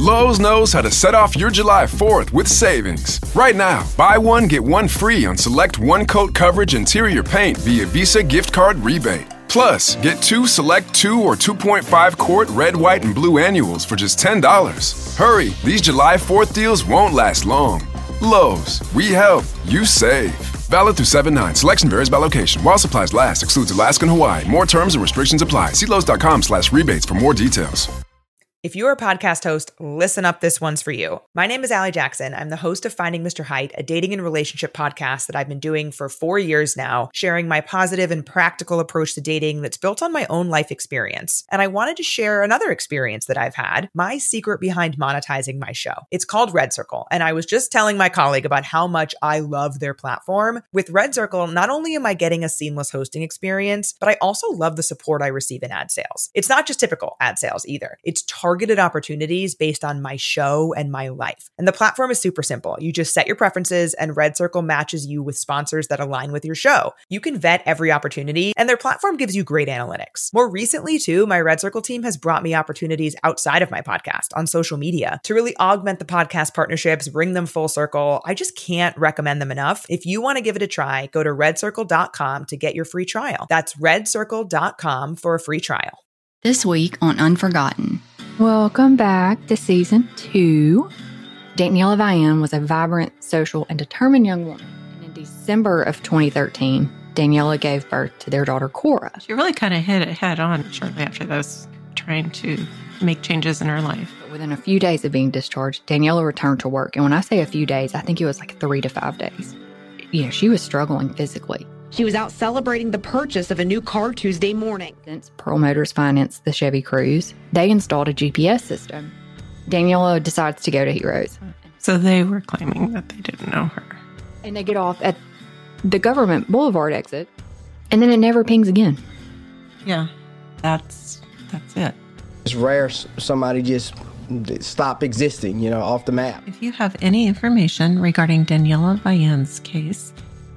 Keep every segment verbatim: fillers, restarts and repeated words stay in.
Lowe's knows how to set off your July fourth with savings. Right now, buy one, get one free on select one-coat coverage interior paint via Visa gift card rebate. Plus, get two select two or two point five quart red, white, and blue annuals for just ten dollars. Hurry, these July fourth deals won't last long. Lowe's, we help, you save. Valid through seven nine. Selection varies by location. While supplies last, excludes Alaska and Hawaii. More terms and restrictions apply. See Lowe's.com slash rebates for more details. If you're a podcast host, listen up, this one's for you. My name is Allie Jackson. I'm the host of Finding Mister Height, a dating and relationship podcast that I've been doing for four years now, sharing my positive and practical approach to dating that's built on my own life experience. And I wanted to share another experience that I've had, my secret behind monetizing my show. It's called Red Circle, and I was just telling my colleague about how much I love their platform. With Red Circle, not only am I getting a seamless hosting experience, but I also love the support I receive in ad sales. It's not just typical ad sales either. It's targeted targeted opportunities based on my show and my life. And the platform is super simple. You just set your preferences and Red Circle matches you with sponsors that align with your show. You can vet every opportunity and their platform gives you great analytics. More recently too, my Red Circle team has brought me opportunities outside of my podcast on social media to really augment the podcast partnerships, bring them full circle. I just can't recommend them enough. If you want to give it a try, go to red circle dot com to get your free trial. That's red circle dot com for a free trial. This week on Unforgotten. Welcome back to season two. Daniela Vian was a vibrant, social, and determined young woman. And in December of twenty thirteen, Daniela gave birth to their daughter, Cora. She really kind of hit it head on shortly after those, trying to make changes in her life. But within a few days of being discharged, Daniela returned to work. And when I say a few days, I think it was like three to five days. You know, she was struggling physically. She was out celebrating the purchase of a new car Tuesday morning. Since Pearl Motors financed the Chevy Cruze, they installed a G P S system. Daniela decides to go to Heroes. So they were claiming that they didn't know her. And they get off at the Government Boulevard exit, and then it never pings again. Yeah, that's that's it. It's rare somebody just stop existing, you know, off the map. If you have any information regarding Daniela Vian's case,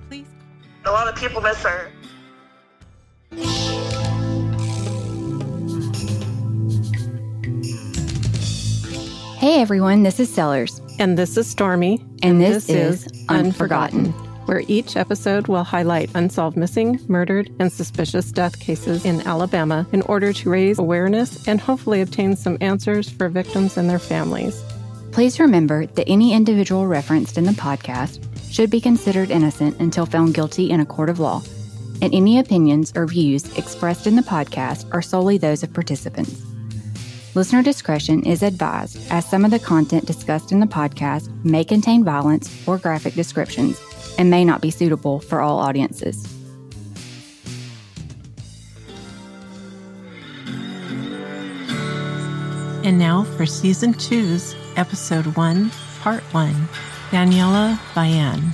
a lot of people miss her. Hey everyone, this is Sellers. And this is Stormy. And, and this, this is Unforgotten, where each episode will highlight unsolved missing, murdered, and suspicious death cases in Alabama in order to raise awareness and hopefully obtain some answers for victims and their families. Please remember that any individual referenced in the podcast should be considered innocent until found guilty in a court of law, and any opinions or views expressed in the podcast are solely those of participants. Listener discretion is advised, as some of the content discussed in the podcast may contain violence or graphic descriptions and may not be suitable for all audiences. And now for Season two's Episode one, Part one. Daniela Vian.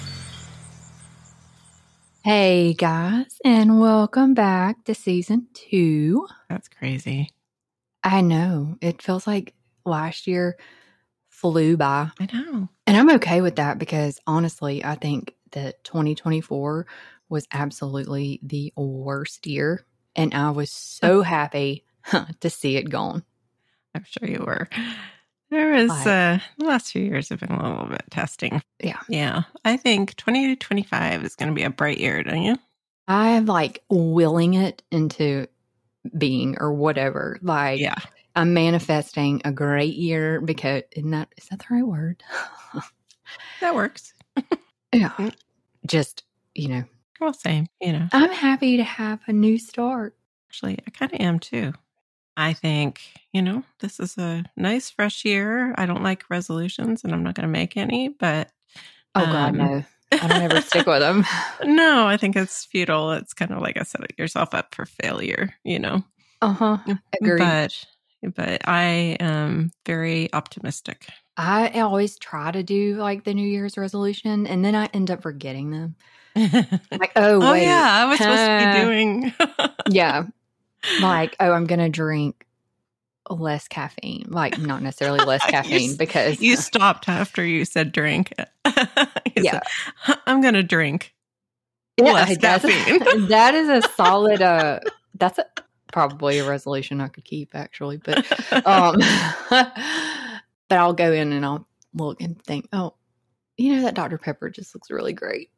Hey guys, and welcome back to season two. That's crazy. I know. It feels like last year flew by. I know. And I'm okay with that because honestly, I think that twenty twenty-four was absolutely the worst year. And I was so happy to see it gone. I'm sure you were. There was, like, uh, the last few years have been a little bit testing. Yeah. Yeah. I think twenty twenty-five is going to be a bright year, don't you? I'm like willing it into being or whatever. Like, yeah. I'm manifesting a great year because, isn't that, is that the right word? That works. Yeah. Just, you know. Well, same, you know. I'm happy to have a new start. Actually, I kind of am too. I think, you know, this is a nice fresh year. I don't like resolutions and I'm not going to make any, but. Oh, um, God, no. I don't ever stick with them. No, I think it's futile. It's kind of like I set yourself up for failure, you know. Uh-huh. Agreed. But, but I am very optimistic. I always try to do like the New Year's resolution and then I end up forgetting them. Like, oh, oh wait. yeah, I was supposed uh, to be doing. Yeah. Like, oh, I'm going to drink less caffeine. Like, not necessarily less caffeine you, because. You stopped after you said drink. You yeah. Said, I'm going to drink yeah, less caffeine. A, that is a solid, uh, that's a, probably a resolution I could keep actually. But, um, But I'll go in and I'll look and think, oh, you know, that Doctor Pepper just looks really great.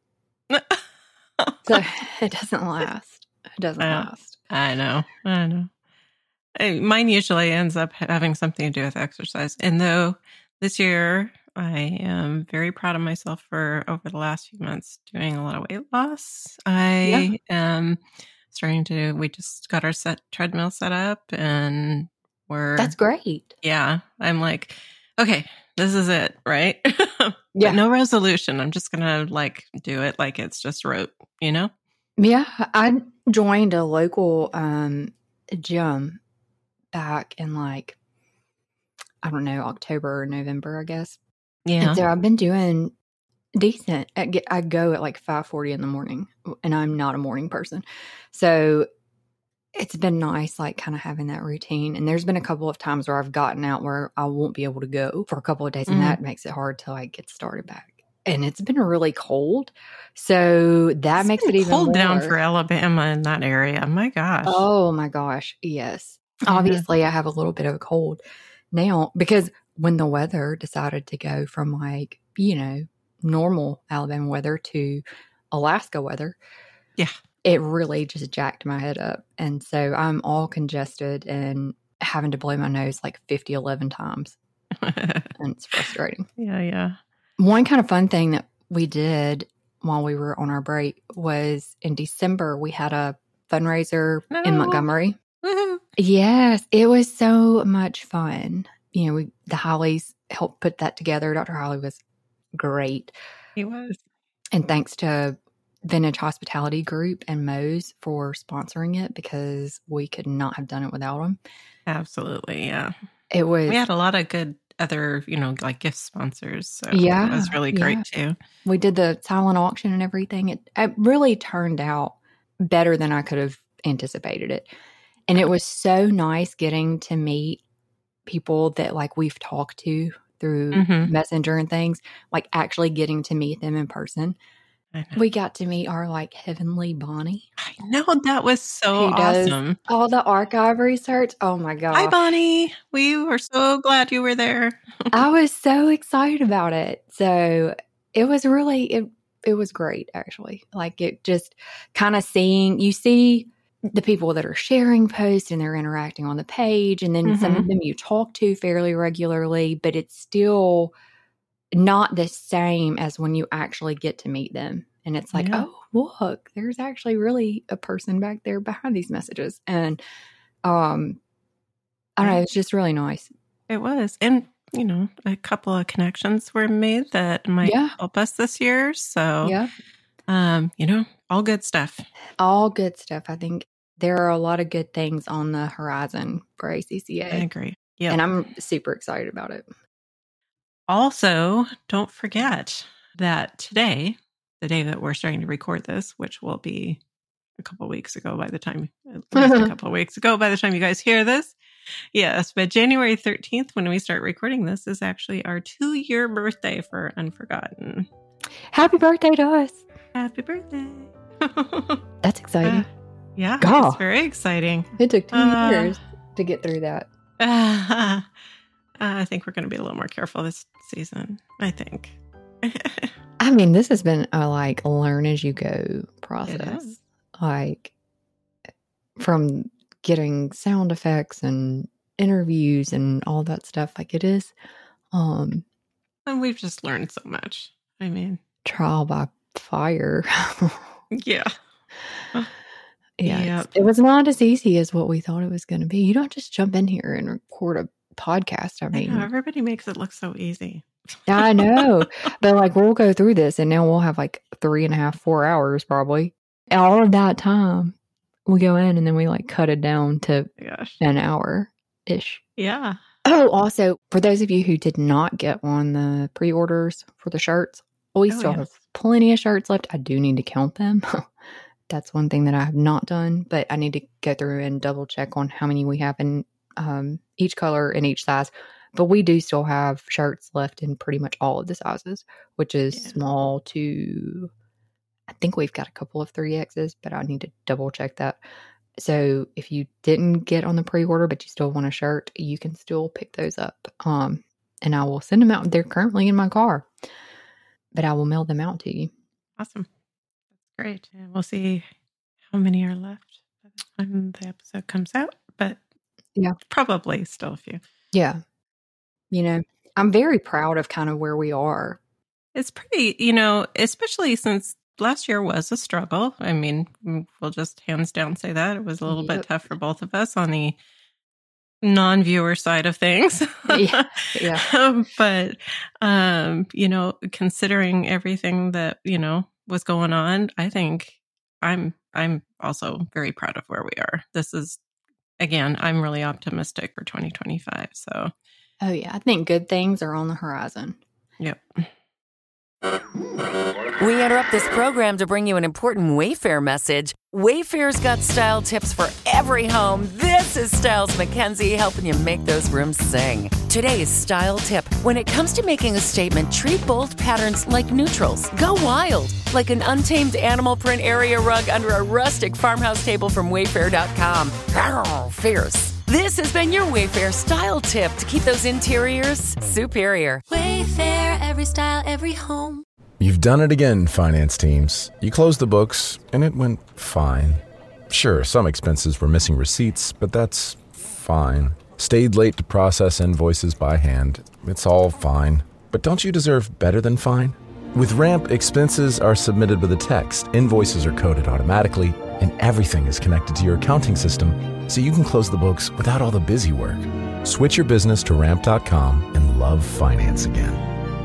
So it doesn't last. It doesn't I, last. I know. I know. I, mine usually ends up having something to do with exercise. And though this year I am very proud of myself for over the last few months doing a lot of weight loss, I yeah. am starting to, we just got our set treadmill set up and we're. That's great. Yeah. I'm like, okay, this is it, right? Yeah. But no resolution. I'm just going to like do it like it's just rote, you know? Yeah. I joined a local um, gym back in like, I don't know, October or November, I guess. Yeah. And so I've been doing decent. I, get, I go at like five forty in the morning and I'm not a morning person. So it's been nice, like kind of having that routine. And there's been a couple of times where I've gotten out where I won't be able to go for a couple of days. And mm-hmm. that makes it hard to like get started back. And it's been really cold. So that it's makes it even cold more. down for Alabama in that area. My gosh. Oh my gosh. Yes. Mm-hmm. Obviously I have a little bit of a cold now because when the weather decided to go from like, you know, normal Alabama weather to Alaska weather. Yeah. It really just jacked my head up. And so I'm all congested and having to blow my nose like fifty, eleven times. And it's frustrating. Yeah, yeah. One kind of fun thing that we did while we were on our break was in December, we had a fundraiser no. in Montgomery. Woo-hoo. Yes, it was so much fun. You know, we the Hollies helped put that together. Doctor Holly was great. He was. And thanks to Vintage Hospitality Group and Moe's for sponsoring it because we could not have done it without them. Absolutely, yeah. It was. We had a lot of good other, you know, like gift sponsors. So yeah, it was really great yeah. too. We did the silent auction and everything. It, it really turned out better than I could have anticipated it. And it was so nice getting to meet people that like we've talked to through mm-hmm. Messenger and things, like actually getting to meet them in person. We got to meet our like heavenly Bonnie. I know, that was so She does awesome. all the archive research. Oh my God. Hi, Bonnie. We were so glad you were there. I was so excited about it. So it was really, it, it was great actually. Like it just kind of seeing, you see the people that are sharing posts and they're interacting on the page. And then mm-hmm. some of them you talk to fairly regularly, but it's still not the same as when you actually get to meet them. And it's like, yeah. oh, look, there's actually really a person back there behind these messages. And um, I don't know, it's just really nice. It was. And, you know, a couple of connections were made that might yeah. help us this year. So, yeah. um, you know, all good stuff. All good stuff. I think there are a lot of good things on the horizon for A C C A. I agree. Yeah. And I'm super excited about it. Also, don't forget that today, the day that we're starting to record this, which will be a couple of weeks ago by the time, at least a couple of weeks ago by the time you guys hear this. Yes, but January thirteenth, when we start recording this, is actually our two-year birthday for Unforgotten. Happy birthday to us. Happy birthday. That's exciting. Uh, yeah, God. It's very exciting. It took two uh, years to get through that. Uh, I think we're going to be a little more careful this season, I think. I mean, this has been a like learn as you go process. Like from getting sound effects and interviews and all that stuff like it is. Um, and we've just learned so much. I mean, trial by fire. yeah. Yeah. Yep. It was not as easy as what we thought it was going to be. You don't just jump in here and record a podcast. I mean, I know, everybody makes it look so easy. I know, but like we'll go through this and now we'll have like three and a half, four hours probably. And all of that time we go in and then we like cut it down to Gosh. an hour ish. Yeah. Oh, also for those of you who did not get on the pre-orders for the shirts, we oh, still yes. have plenty of shirts left. I do need to count them. That's one thing that I have not done, but I need to go through and double check on how many we have in um, each color and each size. But we do still have shirts left in pretty much all of the sizes, which is yeah. small to, I think we've got a couple of three X's, but I need to double check that. So if you didn't get on the pre-order, but you still want a shirt, you can still pick those up. Um, and I will send them out. They're currently in my car, but I will mail them out to you. Awesome. That's great. And we'll see how many are left by the time the episode comes out, but yeah, probably still a few. Yeah. You know, I'm very proud of kind of where we are. It's pretty, you know, especially since last year was a struggle. I mean, we'll just hands down say that. It was a little yep. bit tough for both of us on the non-viewer side of things. yeah. yeah. um, but, um, you know, considering everything that, you know, was going on, I think I'm, I'm also very proud of where we are. This is, again, I'm really optimistic for twenty twenty-five. So, oh yeah, I think good things are on the horizon. Yep. We interrupt this program to bring you an important Wayfair message. Wayfair's got style tips for every home. This is Styles McKenzie helping you make those rooms sing. Today's style tip. When it comes to making a statement, treat bold patterns like neutrals. Go wild, like an untamed animal print area rug under a rustic farmhouse table from Wayfair dot com. Arr, fierce. This has been your Wayfair style tip to keep those interiors superior. Wayfair, every style, every home. You've done it again, finance teams. You closed the books, and it went fine. Sure, some expenses were missing receipts, but that's fine. Stayed late to process invoices by hand. It's all fine. But don't you deserve better than fine? With Ramp, expenses are submitted with a text, invoices are coded automatically, and everything is connected to your accounting system, so you can close the books without all the busy work. Switch your business to ramp dot com and love finance again.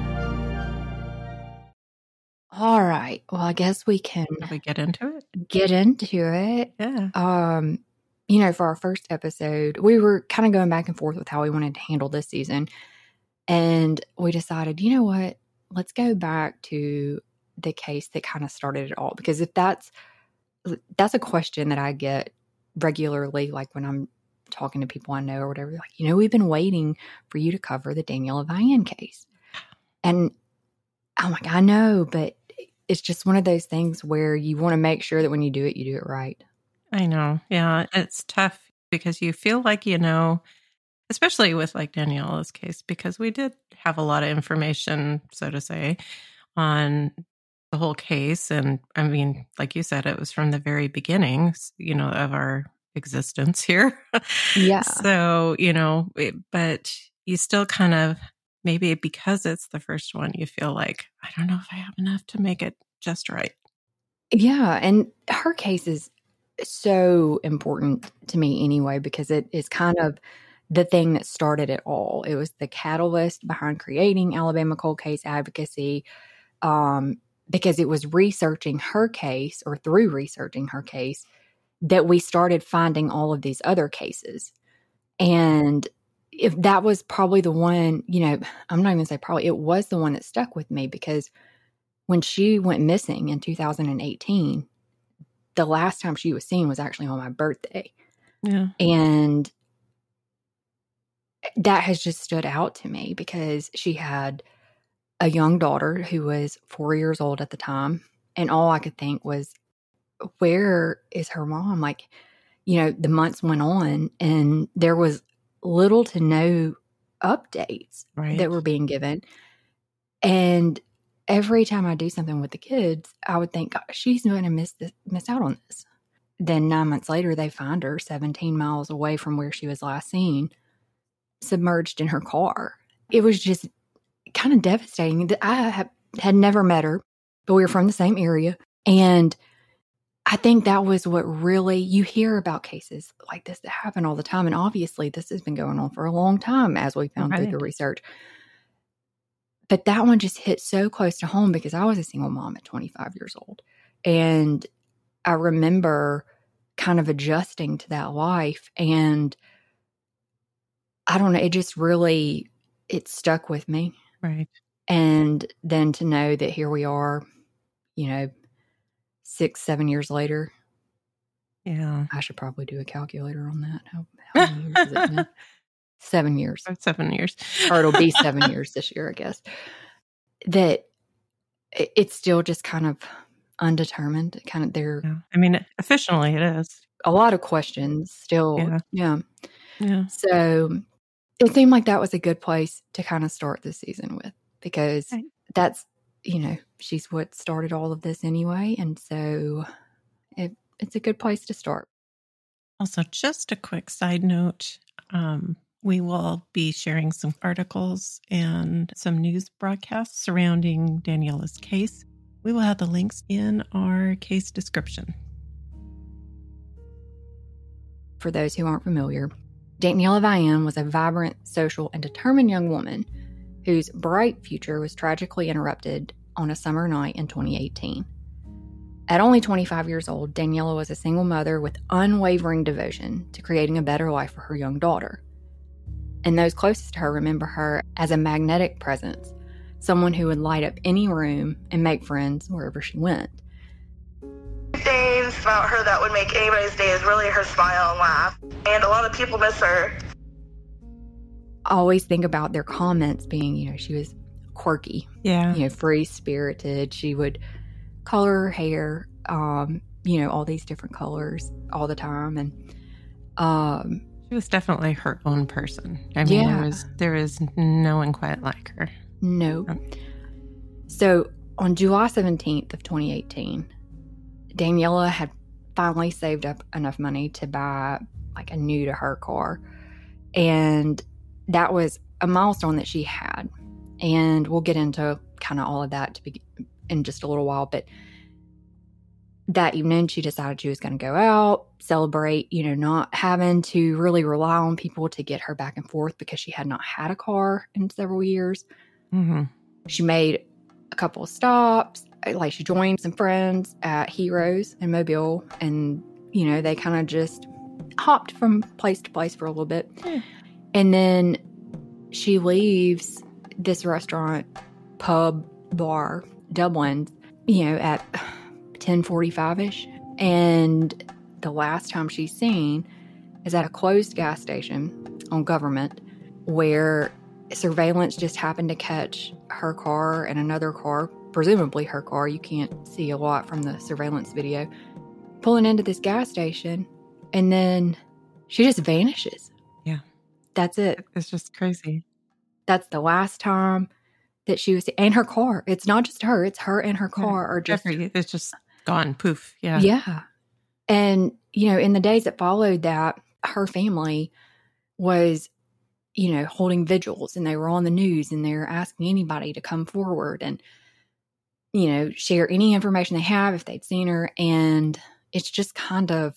All right. Well, I guess we can Can we get into it. Get into it. Yeah. Um, you know, for our first episode, we were kind of going back and forth with how we wanted to handle this season. And we decided, you know what? Let's go back to the case that kind of started it all. Because if that's that's a question that I get regularly, like when I'm talking to people I know or whatever, like, you know, we've been waiting for you to cover the Daniela Vian case. And I'm like, I know, but it's just one of those things where you want to make sure that when you do it, you do it right. I know. Yeah, it's tough because you feel like, you know, especially with like Daniela's case, because we did have a lot of information, so to say, on the whole case. And I mean, like you said, it was from the very beginning, you know, of our existence here. Yeah. So, you know, it, but you still kind of, maybe because it's the first one, you feel like, I don't know if I have enough to make it just right. Yeah. And her case is so important to me anyway, because it is kind of the thing that started it all. It was the catalyst behind creating Alabama Cold Case Advocacy, um, because it was researching her case, or through researching her case, that we started finding all of these other cases. And if that was probably the one, you know, I'm not even gonna say probably, it was the one that stuck with me, because when she went missing in two thousand eighteen, the last time she was seen was actually on my birthday. Yeah. And that has just stood out to me because she had a young daughter who was four years old at the time. And all I could think was, where is her mom? Like, you know, the months went on and there was little to no updates right. that were being given. And every time I do something with the kids, I would think, gosh, she's going to miss this, miss out on this. Then nine months later, they find her seventeen miles away from where she was last seen, submerged in her car. It was just kind of devastating. I have, had never met her, but we were from the same area. And I think that was what really, you hear about cases like this that happen all the time. And obviously this has been going on for a long time, as we found right. through the research. But that one just hit so close to home because I was a single mom at twenty-five years old. And I remember kind of adjusting to that life. And I don't know, it just really, it stuck with me. Right. And then to know that here we are, you know, six, seven years later. Yeah. I should probably do a calculator on that. How, how many years is it now? Seven years. Seven years. Or it'll be seven years this year, I guess. That it, it's still just kind of undetermined. Kind of there. Yeah. I mean, officially it is. A lot of questions still. Yeah. Yeah. Yeah. So it seemed like that was a good place to kind of start this season with, because right. that's, you know, she's what started all of this anyway. And so it, it's a good place to start. Also, just a quick side note, um, we will be sharing some articles and some news broadcasts surrounding Daniela's case. We will have the links in our case description. For those who aren't familiar, Daniela Vian was a vibrant, social, and determined young woman whose bright future was tragically interrupted on a summer night in twenty eighteen. At only twenty-five years old, Daniela was a single mother with unwavering devotion to creating a better life for her young daughter. And those closest to her remember her as a magnetic presence, someone who would light up any room and make friends wherever she went. Things about her that would make anybody's day is really her smile and laugh. And a lot of people miss her. I always think about their comments being, you know, she was quirky. Yeah. You know, free-spirited. She would color her hair, um, you know, all these different colors all the time. And um, she was definitely her own person. I mean, yeah. there was, there is no one quite like her. No. Nope. So on July seventeenth of twenty eighteen, Daniela had finally saved up enough money to buy like a new to her car. And that was a milestone that she had. And we'll get into kind of all of that to be in just a little while. But that evening, she decided she was going to go out, celebrate, you know, not having to really rely on people to get her back and forth because she had not had a car in several years. Mm-hmm. She made a couple of stops. Like, she joined some friends at Heroes in Mobile, and, you know, they kind of just hopped from place to place for a little bit. Yeah. And then she leaves this restaurant, pub, bar, Dublin, you know, at ten forty-five-ish. And the last time she's seen is at a closed gas station on Government, where surveillance just happened to catch her car and another car, presumably her car. You can't see a lot from the surveillance video, pulling into this gas station, and then she just vanishes. Yeah. That's it. It's just crazy. That's the last time that she was, and her car. It's not just her, it's her and her car yeah. are just, Every, it's just gone. Poof. Yeah. Yeah. And, you know, in the days that followed that, her family was, you know, holding vigils, and they were on the news, and they're asking anybody to come forward and, you know, share any information they have if they'd seen her. And it's just kind of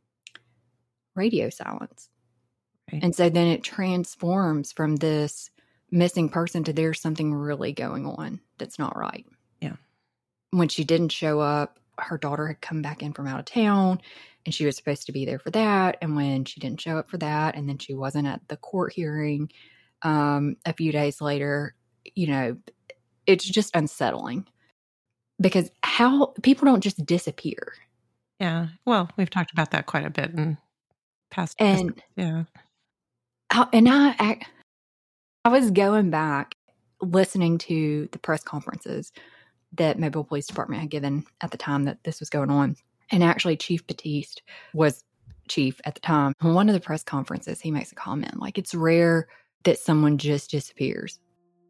radio silence. Right. And so then it transforms from this missing person to there's something really going on that's not right. Yeah. When she didn't show up, her daughter had come back in from out of town, and she was supposed to be there for that. And when she didn't show up for that, and then she wasn't at the court hearing um, a few days later, you know, it's just unsettling. Because how people don't just disappear. Yeah. Well, we've talked about that quite a bit in past. And yeah. How, and I, I, I was going back listening to the press conferences that Mobile Police Department had given at the time that this was going on. And actually, Chief Batiste was chief at the time. On one of the press conferences, he makes a comment like, it's rare that someone just disappears.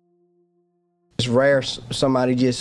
It's rare somebody just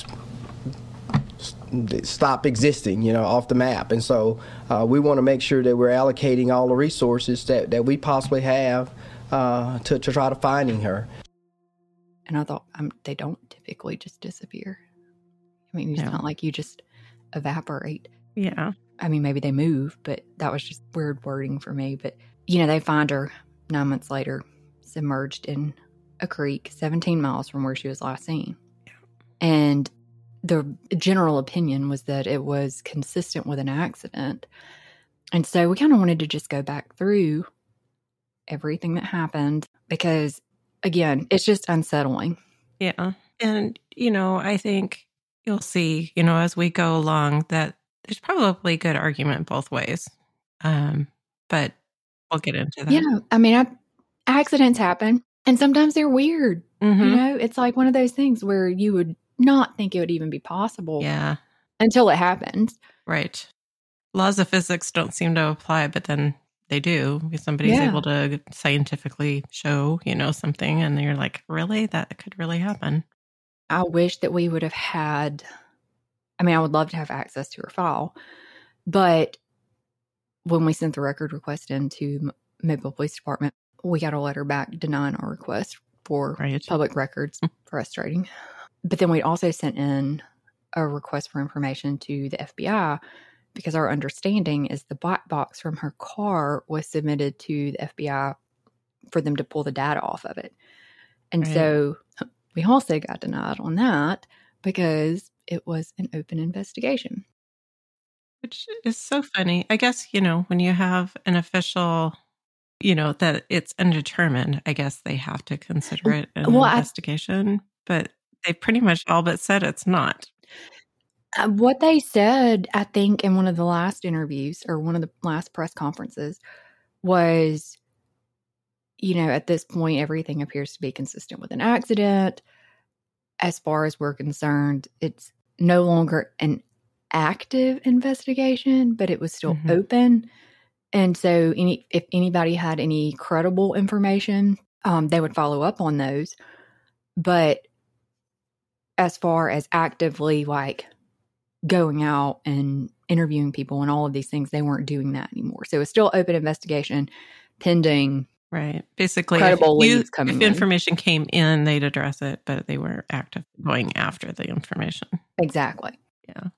stop existing, you know, off the map. And so uh, we want to make sure that we're allocating all the resources that, that we possibly have uh, to, to try to finding her. And I thought, um, they don't typically just disappear. I mean, it's no. not like you just evaporate. Yeah. I mean, maybe they move, but that was just weird wording for me. But, you know, they find her nine months later, submerged in a creek seventeen miles from where she was last seen. Yeah. And the general opinion was that it was consistent with an accident. And so we kind of wanted to just go back through everything that happened because, again, it's just unsettling. Yeah. And, you know, I think you'll see, you know, as we go along that there's probably a good argument both ways. Um, but we'll get into that. Yeah. I mean, I, accidents happen and sometimes they're weird. Mm-hmm. You know, it's like one of those things where you would not think it would even be possible. Yeah. Until it happens. Right. Laws of physics don't seem to apply, but then they do. If somebody's Yeah. able to scientifically show, you know, something, and you're like, really? That could really happen. I wish that we would have had, I mean, I would love to have access to her file, but when we sent the record request into Mobile Police Department, we got a letter back denying our request for Right. public records. Frustrating. But then we also sent in a request for information to the F B I because our understanding is the black box from her car was submitted to the F B I for them to pull the data off of it. And Right. so we also got denied on that because it was an open investigation. Which is so funny. I guess, you know, when you have an official, you know, that it's undetermined, I guess they have to consider it an Well, I- investigation. But they pretty much all but said it's not. Uh, what they said, I think, in one of the last interviews or one of the last press conferences was, you know, at this point, everything appears to be consistent with an accident. As far as we're concerned, it's no longer an active investigation, but it was still Mhm. open. And so any if anybody had any credible information, um, they would follow up on those. But as far as actively like going out and interviewing people and all of these things, they weren't doing that anymore. So it's still open investigation pending. Right. Basically, Credible if, you, leads coming if in. information came in, they'd address it, but they were active going after the information. Exactly. Yeah.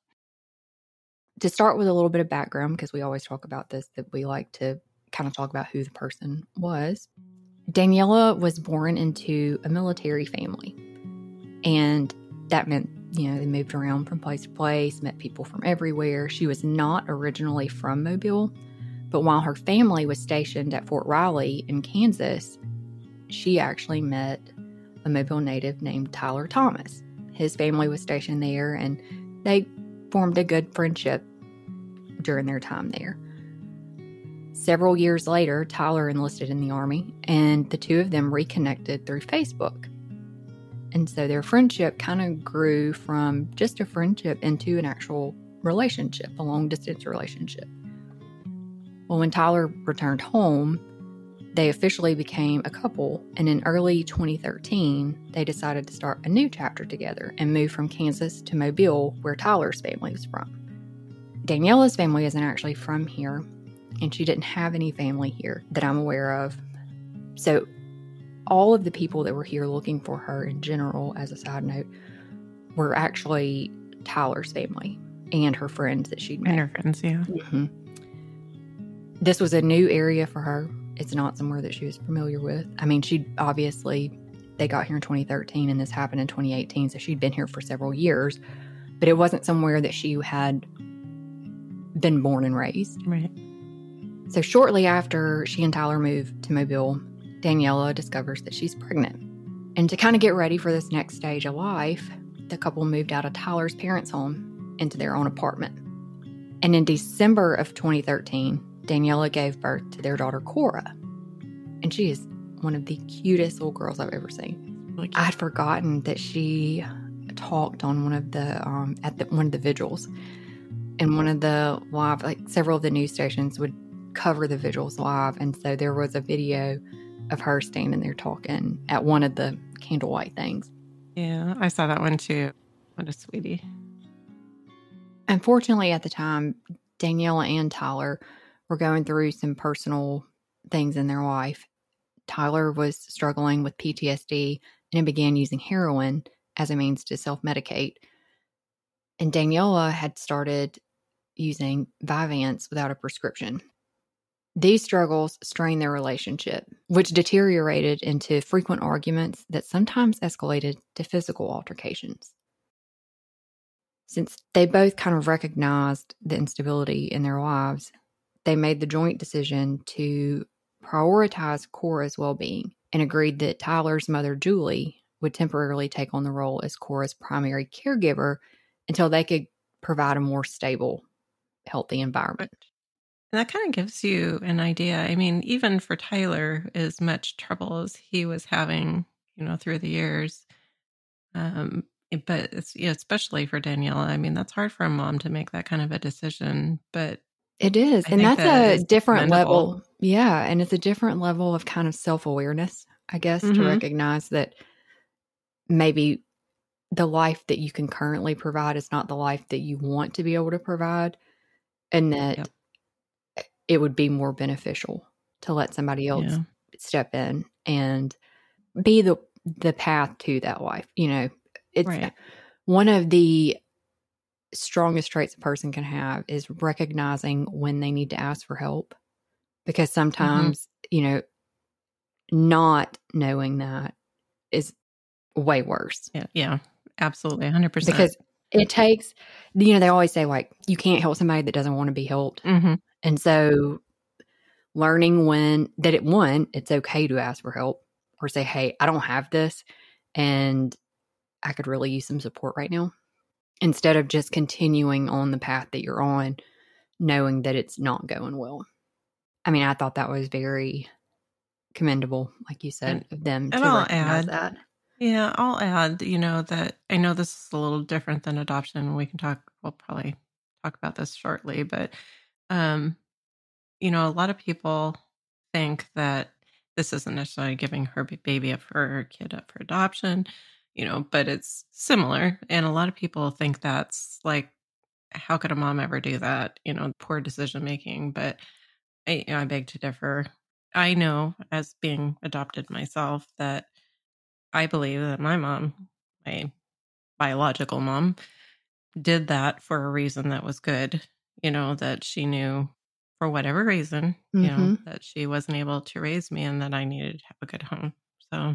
To start with a little bit of background, because we always talk about this, that we like to kind of talk about who the person was. Daniela was born into a military family. And that meant, you know, they moved around from place to place, met people from everywhere. She was not originally from Mobile, but while her family was stationed at Fort Riley in Kansas, she actually met a Mobile native named Tyler Thomas. His family was stationed there, and they formed a good friendship during their time there. Several years later, Tyler enlisted in the Army, and the two of them reconnected through Facebook. And so their friendship kind of grew from just a friendship into an actual relationship, a long-distance relationship. Well, when Tyler returned home, they officially became a couple, and in early twenty thirteen, they decided to start a new chapter together and move from Kansas to Mobile, where Tyler's family was from. Daniela's family isn't actually from here, and she didn't have any family here that I'm aware of. So all of the people that were here looking for her in general, as a side note, were actually Tyler's family and her friends that she'd met. And her friends, yeah. Mm-hmm. This was a new area for her. It's not somewhere that she was familiar with. I mean, she obviously, they got here in twenty thirteen and this happened in twenty eighteen, so she'd been here for several years, but it wasn't somewhere that she had been born and raised. Right. So shortly after she and Tyler moved to Mobile, Daniela discovers that she's pregnant. And to kind of get ready for this next stage of life, the couple moved out of Tyler's parents' home into their own apartment. And in December of twenty thirteen, Daniela gave birth to their daughter, Cora. And she is one of the cutest little girls I've ever seen. Really I had forgotten that she talked on one of the, um, at the, one of the vigils. And one of the live, like several of the news stations would cover the vigils live. And so there was a video of her standing there talking at one of the candlelight things. Yeah, I saw that one too. What a sweetie. Unfortunately, at the time, Daniela and Tyler were going through some personal things in their life. Tyler was struggling with P T S D and began using heroin as a means to self-medicate. And Daniela had started using Vyvanse without a prescription. These struggles strained their relationship, which deteriorated into frequent arguments that sometimes escalated to physical altercations. Since they both kind of recognized the instability in their lives, they made the joint decision to prioritize Cora's well-being and agreed that Tyler's mother, Julie, would temporarily take on the role as Cora's primary caregiver until they could provide a more stable, healthy environment. And that kind of gives you an idea. I mean, even for Tyler, as much trouble as he was having, you know, through the years, um, but it's, you know, especially for Daniela, I mean, that's hard for a mom to make that kind of a decision. But it is, I and think that's that a is different commendable. level. Yeah. And it's a different level of kind of self-awareness, I guess, Mhm. to recognize that maybe the life that you can currently provide is not the life that you want to be able to provide, and that Yep. it would be more beneficial to let somebody else Yeah. step in and be the the path to that life. You know, it's Right. one of the strongest traits a person can have is recognizing when they need to ask for help, because sometimes, you know, not knowing that is way worse. Yeah. Yeah. Absolutely. one hundred percent. Because it takes, you know, they always say, like, you can't help somebody that doesn't want to be helped. hmm And so learning when that it, one, it's okay to ask for help or say, hey, I don't have this and I could really use some support right now, instead of just continuing on the path that you're on, knowing that it's not going well. I mean, I thought that was very commendable, like you said, And, of them and to I'll recognize add, that. yeah, I'll add, you know, that I know this is a little different than adoption. We can talk, we'll probably talk about this shortly, but, um, you know, a lot of people think that this isn't necessarily giving her b- baby up for her kid up for adoption, you know, but it's similar. And a lot of people think that's like, how could a mom ever do that? You know, poor decision making. But I, you know, I beg to differ. I know, as being adopted myself, that I believe that my mom, my biological mom, did that for a reason that was good. You know, that she knew for whatever reason, you know, Mm-hmm. that she wasn't able to raise me and that I needed to have a good home. So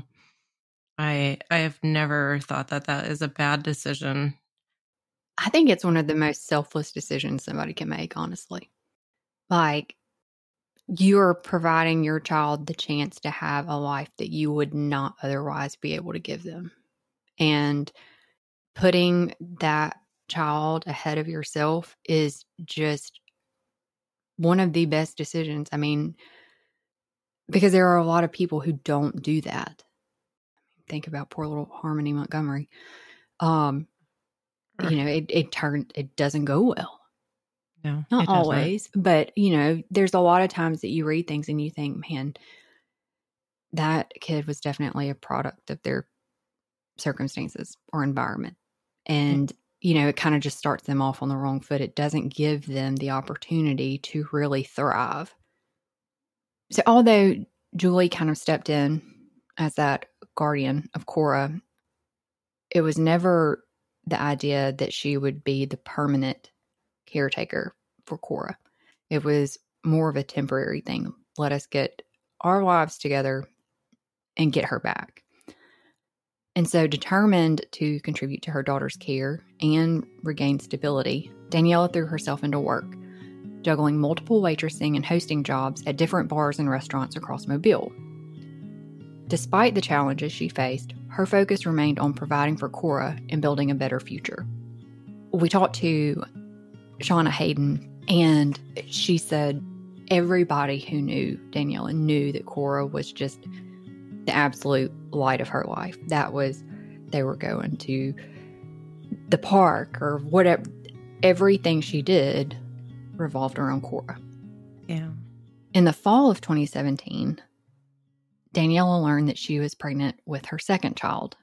I I have never thought that that is a bad decision. I think it's one of the most selfless decisions somebody can make, honestly. Like, you're providing your child the chance to have a life that you would not otherwise be able to give them. And putting that child ahead of yourself is just one of the best decisions. I mean, because there are a lot of people who don't do that. Think about poor little Harmony Montgomery. Um, you know, it it turned it doesn't go well. No, Not it doesn't. always, but you know, there's a lot of times that you read things and you think, man, that kid was definitely a product of their circumstances or environment. And, you know, it kind of just starts them off on the wrong foot. It doesn't give them the opportunity to really thrive. So although Julie kind of stepped in as that guardian of Cora, it was never the idea that she would be the permanent caretaker for Cora. It was more of a temporary thing. Let us get our lives together and get her back. And so, determined to contribute to her daughter's care and regain stability, Daniela threw herself into work, juggling multiple waitressing and hosting jobs at different bars and restaurants across Mobile. Despite the challenges she faced, her focus remained on providing for Cora and building a better future. We talked to Shauna Hayden, and she said everybody who knew Daniela knew that Cora was just the absolute light of her life. That was, they were going to the park or whatever. Everything she did revolved around Cora. Yeah. In the fall of twenty seventeen, Daniela learned that she was pregnant with her second child.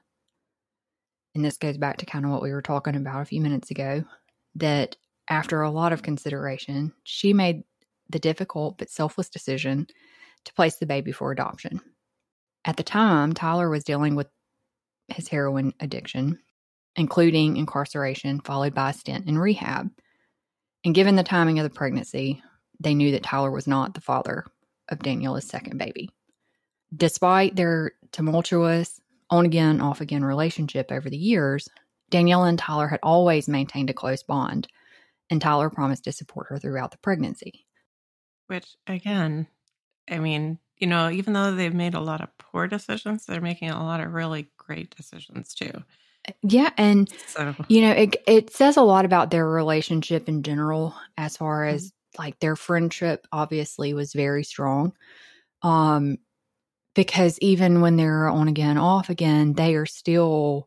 And this goes back to kind of what we were talking about a few minutes ago, that after a lot of consideration, she made the difficult but selfless decision to place the baby for adoption. At the time, Tyler was dealing with his heroin addiction, including incarceration, followed by a stint in rehab. And given the timing of the pregnancy, they knew that Tyler was not the father of Daniela's second baby. Despite their tumultuous, on-again, off-again relationship over the years, Daniela and Tyler had always maintained a close bond, and Tyler promised to support her throughout the pregnancy. Which, again, I mean, you know, even though they've made a lot of poor decisions, they're making a lot of really great decisions too. Yeah, and, So, you know, it it says a lot about their relationship in general, as far as, mm-hmm. like, their friendship obviously was very strong. Um, because even when they're on again, off again, they are still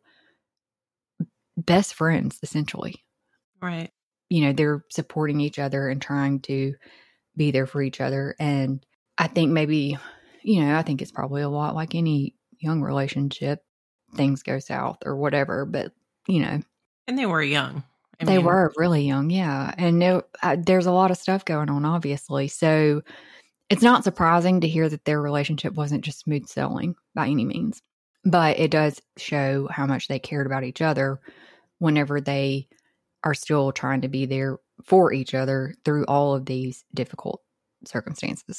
best friends, essentially. right. You know, they're supporting each other and trying to be there for each other. And I think maybe, you know, I think it's probably a lot like any young relationship. Things go south or whatever, but, you know. And they were young. I they mean, were really young, yeah. And no, uh, there's a lot of stuff going on, obviously. So it's not surprising to hear that their relationship wasn't just smooth sailing by any means. But it does show how much they cared about each other whenever they are still trying to be there for each other through all of these difficult circumstances.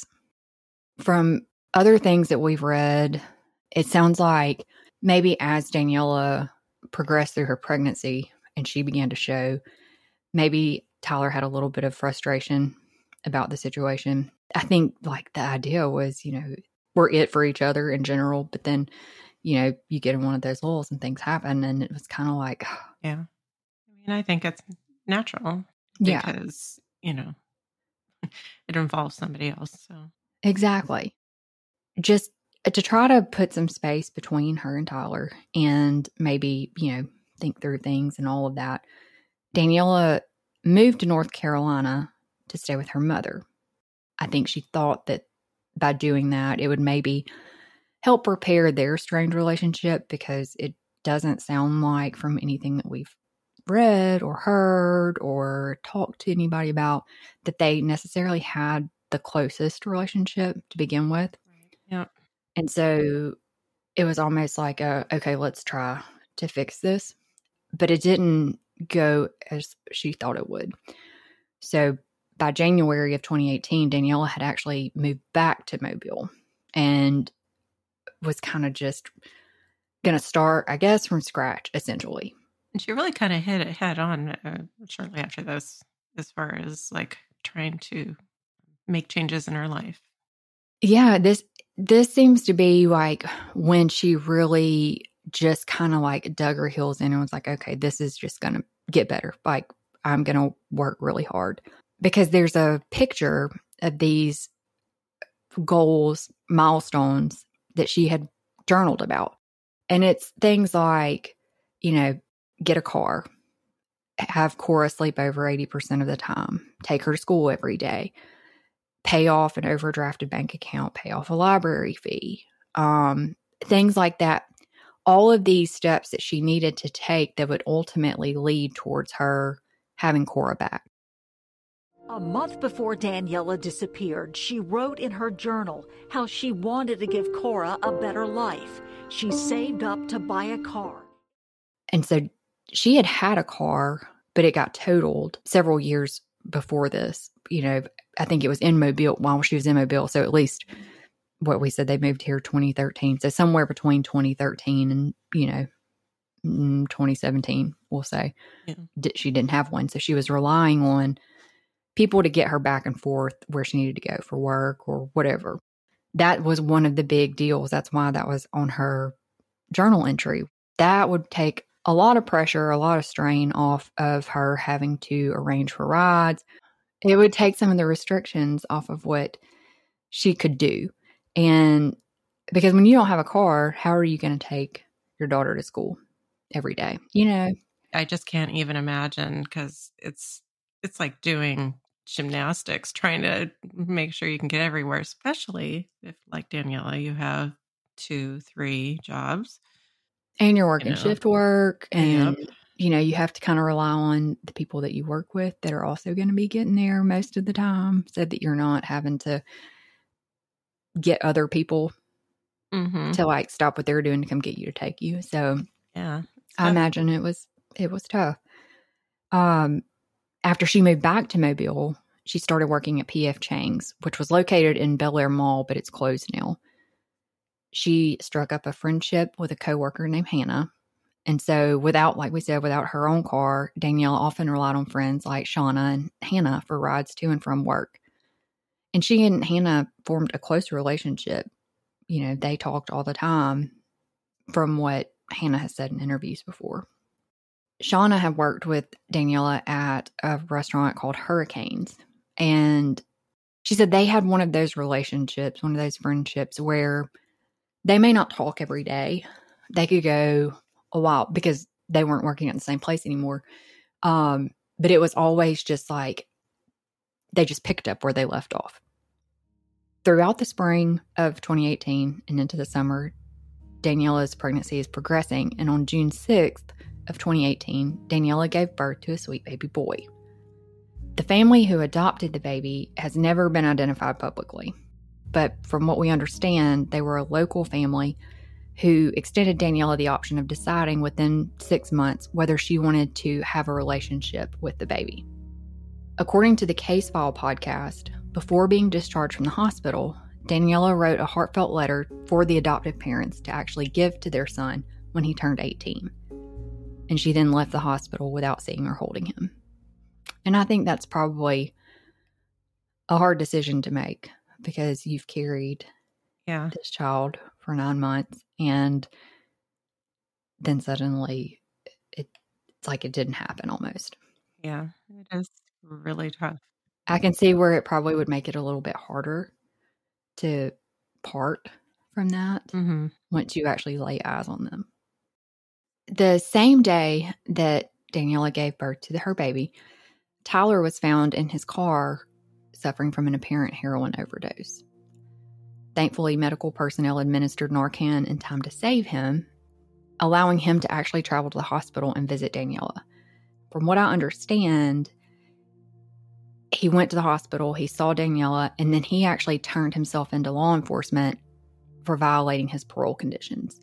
From other things that we've read, it sounds like maybe as Daniela progressed through her pregnancy and she began to show, maybe Tyler had a little bit of frustration about the situation. I think like the idea was, you know, we're it for each other in general, but then, you know, you get in one of those lulls and things happen, and it was kind of like, yeah. I mean, I think it's natural yeah, because, you know, it involves somebody else. So exactly. Just to try to put some space between her and Tyler and maybe, you know, think through things and all of that. Daniela moved to North Carolina to stay with her mother. I think she thought that by doing that, it would maybe help repair their strained relationship, because it doesn't sound like, from anything that we've read or heard or talked to anybody about, that they necessarily had the closest relationship to begin with. yeah. And so it was almost like, a, okay, let's try to fix this. But it didn't go as she thought it would. So by January of twenty eighteen, Daniela had actually moved back to Mobile and was kind of just going to start, I guess, from scratch, essentially. And she really kind of hit it head on uh, shortly after this, as far as like trying to make changes in her life. Yeah, this this seems to be like when she really just kind of like dug her heels in and was like, okay, this is just going to get better. Like, I'm going to work really hard. Because there's a picture of these goals, milestones that she had journaled about. And it's things like, you know, get a car, have Cora sleep over eighty percent of the time, take her to school every day, pay off an overdrafted bank account, pay off a library fee, um, things like that. All of these steps that she needed to take that would ultimately lead towards her having Cora back. A month before Daniela disappeared, she wrote in her journal how she wanted to give Cora a better life. She saved up to buy a car. And so she had had a car, but it got totaled several years before this. You know, I think it was in Mobile while she was in Mobile. So at least what we said, they moved here twenty thirteen. So somewhere between twenty thirteen and, you know, twenty seventeen, we'll say, yeah. She didn't have one. So she was relying on people to get her back and forth where she needed to go for work or whatever. That was one of the big deals. That's why that was on her journal entry. That would take a lot of pressure, a lot of strain off of her having to arrange for rides. It would take some of the restrictions off of what she could do. And because when you don't have a car, how are you going to take your daughter to school every day? You know, I just can't even imagine, because it's it's like doing gymnastics, trying to make sure you can get everywhere, especially if, like Daniela, you have two, three jobs. And you're working you know. shift work, and, yep. you know, you have to kind of rely on the people that you work with that are also going to be getting there most of the time, so that you're not having to get other people mm-hmm. to like stop what they're doing to come get you to take you. So yeah, I imagine it was, it was tough. Um, After she moved back to Mobile, she started working at P F Chang's, which was located in Bel Air Mall, but it's closed now. She struck up a friendship with a coworker named Hannah. And so without, like we said, without her own car, Daniela often relied on friends like Shauna and Hannah for rides to and from work. And she and Hannah formed a close relationship. You know, they talked all the time, from what Hannah has said in interviews before. Shauna had worked with Daniela at a restaurant called Hurricanes. And she said they had one of those relationships, one of those friendships where they may not talk every day. They could go a while because they weren't working at the same place anymore. Um, but it was always just like they just picked up where they left off. Throughout the spring of twenty eighteen and into the summer, Daniela's pregnancy is progressing, and on June sixth of twenty eighteen, Daniela gave birth to a sweet baby boy. The family who adopted the baby has never been identified publicly, but from what we understand, they were a local family who extended Daniela the option of deciding within six months whether she wanted to have a relationship with the baby. According to the Case File podcast, before being discharged from the hospital, Daniela wrote a heartfelt letter for the adoptive parents to actually give to their son when he turned eighteen. And she then left the hospital without seeing or holding him. And I think that's probably a hard decision to make because you've carried yeah. this child for nine months and then suddenly it, it's like it didn't happen almost. Yeah, it is really tough. I can see where it probably would make it a little bit harder to part from that mm-hmm. once you actually lay eyes on them. The same day that Daniela gave birth to the, her baby, Tyler was found in his car suffering from an apparent heroin overdose. Thankfully, medical personnel administered Narcan in time to save him, allowing him to actually travel to the hospital and visit Daniela. From what I understand, he went to the hospital, he saw Daniela, and then he actually turned himself into law enforcement for violating his parole conditions.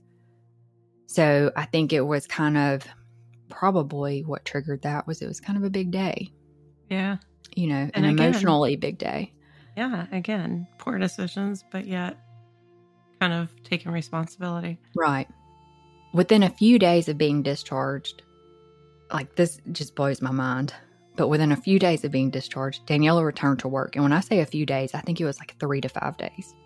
So I think it was kind of probably what triggered that was it was kind of a big day. Yeah. You know, and an again, emotionally big day. Yeah. Again, poor decisions, but yet kind of taking responsibility. Right. Within a few days of being discharged, like this just blows my mind. But within a few days of being discharged, Daniela returned to work. And when I say a few days, I think it was like three to five days.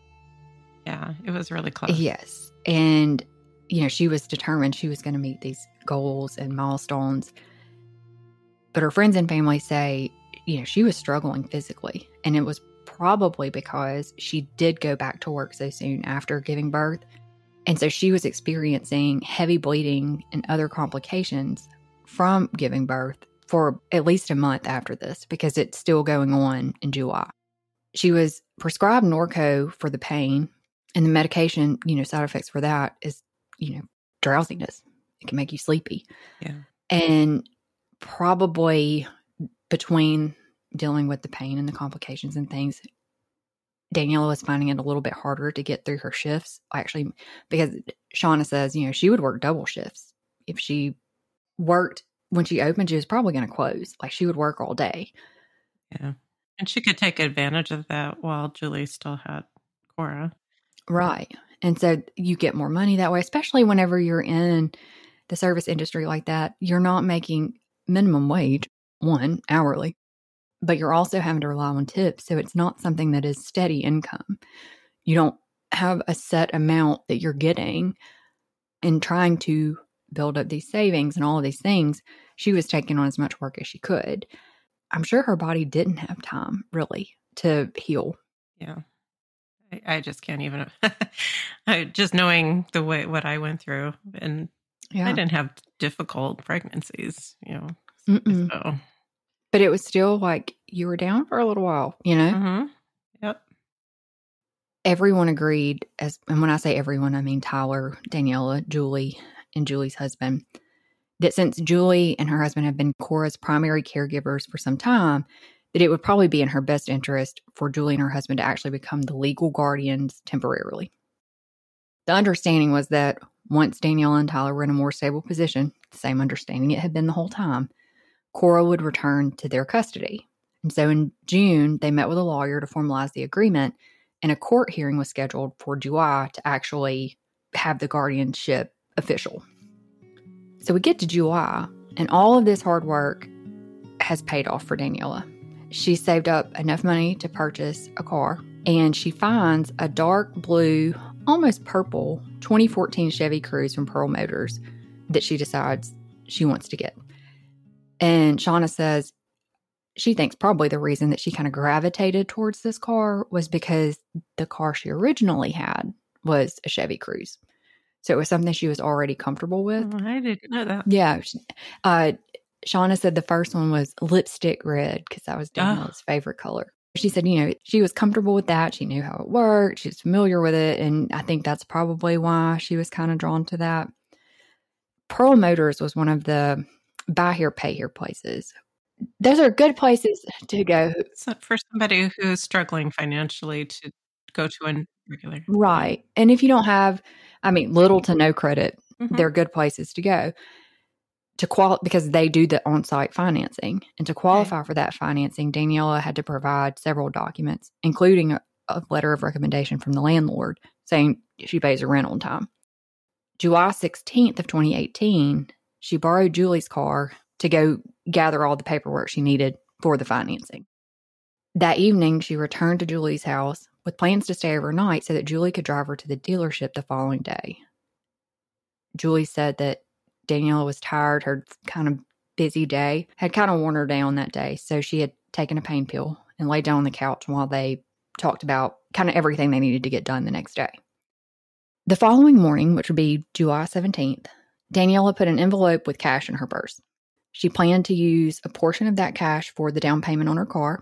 Yeah, it was really close. Yes. And, you know, she was determined she was going to meet these goals and milestones. But her friends and family say, you know, she was struggling physically. And it was probably because she did go back to work so soon after giving birth. And so she was experiencing heavy bleeding and other complications from giving birth for at least a month after this because it's still going on in July. She was prescribed Norco for the pain, and the medication, you know, side effects for that is, you know, drowsiness. It can make you sleepy. Yeah. And probably between dealing with the pain and the complications and things, Daniela was finding it a little bit harder to get through her shifts. Actually, because Shauna says, you know, she would work double shifts. If she worked when she opened, she was probably going to close. Like she would work all day. Yeah. And she could take advantage of that while Julie still had Cora. Right. And so you get more money that way, especially whenever you're in the service industry like that. You're not making minimum wage, one, hourly, but you're also having to rely on tips. So it's not something that is steady income. You don't have a set amount that you're getting and trying to build up these savings and all of these things. She was taking on as much work as she could. I'm sure her body didn't have time really to heal. Yeah. I, I just can't even, I, just knowing the way, what I went through, and yeah. I didn't have difficult pregnancies, you know, Mm-mm. so. But it was still like you were down for a little while, you know? Mm-hmm. Yep. Everyone agreed, as, and when I say everyone, I mean Tyler, Daniela, Julie, and Julie's husband, that since Julie and her husband have been Cora's primary caregivers for some time, that it would probably be in her best interest for Julie and her husband to actually become the legal guardians temporarily. The understanding was that once Daniela and Tyler were in a more stable position, the same understanding it had been the whole time, Cora would return to their custody. And so in June, they met with a lawyer to formalize the agreement, and a court hearing was scheduled for July to actually have the guardianship official. So we get to July, and all of this hard work has paid off for Daniela. She saved up enough money to purchase a car, and she finds a dark blue, almost purple twenty fourteen Chevy Cruze from Pearl Motors that she decides she wants to get. And Shauna says she thinks probably the reason that she kind of gravitated towards this car was because the car she originally had was a Chevy Cruze. So it was something she was already comfortable with. Oh, I didn't know that. Yeah. Uh, Shauna said the first one was lipstick red because that was Daniela's oh. favorite color. She said, you know, she was comfortable with that. She knew how it worked. She was familiar with it. And I think that's probably why she was kind of drawn to that. Pearl Motors was one of the buy here, pay here places. Those are good places to go. So for somebody who's struggling financially to go to a regular. Right. And if you don't have, I mean, little to no credit, Mhm. they're good places to go to qual because they do the on-site financing. And to qualify for that financing, Daniela had to provide several documents, including a, a letter of recommendation from the landlord saying she pays her rent on time. July sixteenth of twenty eighteen, she borrowed Julie's car to go gather all the paperwork she needed for the financing. That evening, she returned to Julie's house with plans to stay overnight so that Julie could drive her to the dealership the following day. Julie said that Daniela was tired, her kind of busy day had kind of worn her down that day, so she had taken a pain pill and laid down on the couch while they talked about kind of everything they needed to get done the next day. The following morning, which would be July seventeenth, Daniela put an envelope with cash in her purse. She planned to use a portion of that cash for the down payment on her car,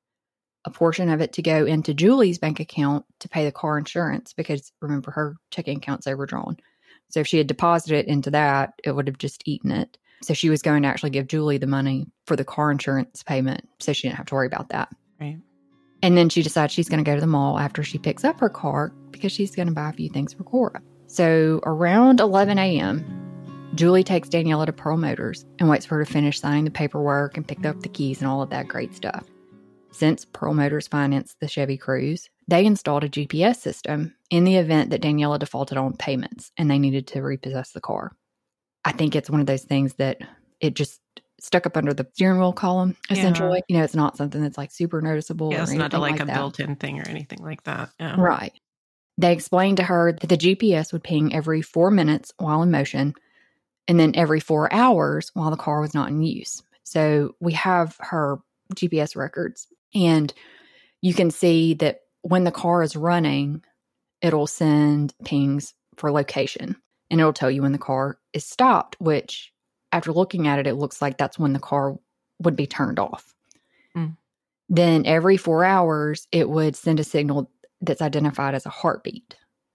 a portion of it to go into Julie's bank account to pay the car insurance because, remember, her checking account's overdrawn. So if she had deposited it into that, it would have just eaten it. So she was going to actually give Julie the money for the car insurance payment so she didn't have to worry about that. Right. And then she decides she's going to go to the mall after she picks up her car because she's going to buy a few things for Cora. So around eleven a.m., Julie takes Daniela to Pearl Motors and waits for her to finish signing the paperwork and pick up the keys and all of that great stuff. Since Pearl Motors financed the Chevy Cruze, they installed a G P S system in the event that Daniela defaulted on payments and they needed to repossess the car. I think it's one of those things that it just stuck up under the steering wheel column, essentially. Yeah. You know, it's not something that's like super noticeable. Yeah, or it's anything not a, like, like a that. built-in thing or anything like that. Yeah. Right. They explained to her that the G P S would ping every four minutes while in motion and then every four hours while the car was not in use. So we have her G P S records, and you can see that when the car is running, it'll send pings for location, and it'll tell you when the car is stopped, which after looking at it, it looks like that's when the car would be turned off. Mm. Then every four hours, it would send a signal that's identified as a heartbeat.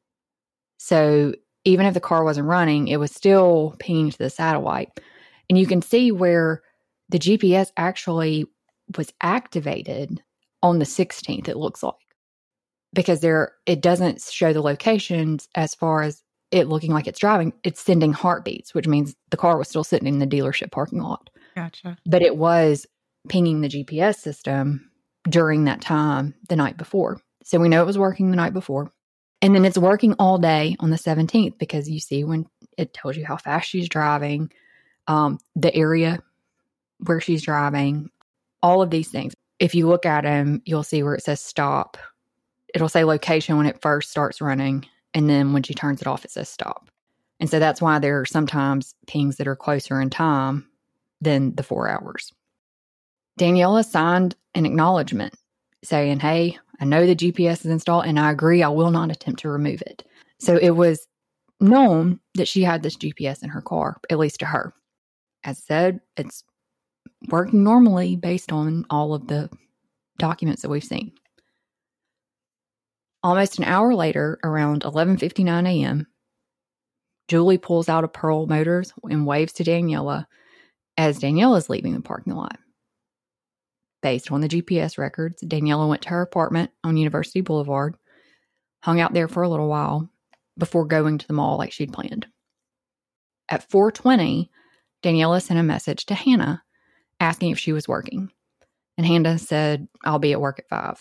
So even if the car wasn't running, it was still pinging to the satellite. And you can see where the G P S actually was activated on the sixteenth, it looks like. Because there, it doesn't show the locations as far as it looking like it's driving. It's sending heartbeats, which means the car was still sitting in the dealership parking lot. Gotcha. But it was pinging the G P S system during that time the night before. So we know it was working the night before. And then it's working all day on the seventeenth because you see when it tells you how fast she's driving, um, the area where she's driving, all of these things. If you look at them, you'll see where it says stop. It'll say location when it first starts running. And then when she turns it off, it says stop. And so that's why there are sometimes pings that are closer in time than the four hours. Daniela signed an acknowledgement saying, hey, I know the G P S is installed and I agree I will not attempt to remove it. So it was known that she had this G P S in her car, at least to her. As said, it's working normally based on all of the documents that we've seen. Almost an hour later, around eleven fifty-nine a.m., Julie pulls out of Pearl Motors and waves to Daniela as Daniela's leaving the parking lot. Based on the G P S records, Daniela went to her apartment on University Boulevard, hung out there for a little while before going to the mall like she'd planned. At four twenty, Daniela sent a message to Hannah asking if she was working. And Hannah said, I'll be at work at five.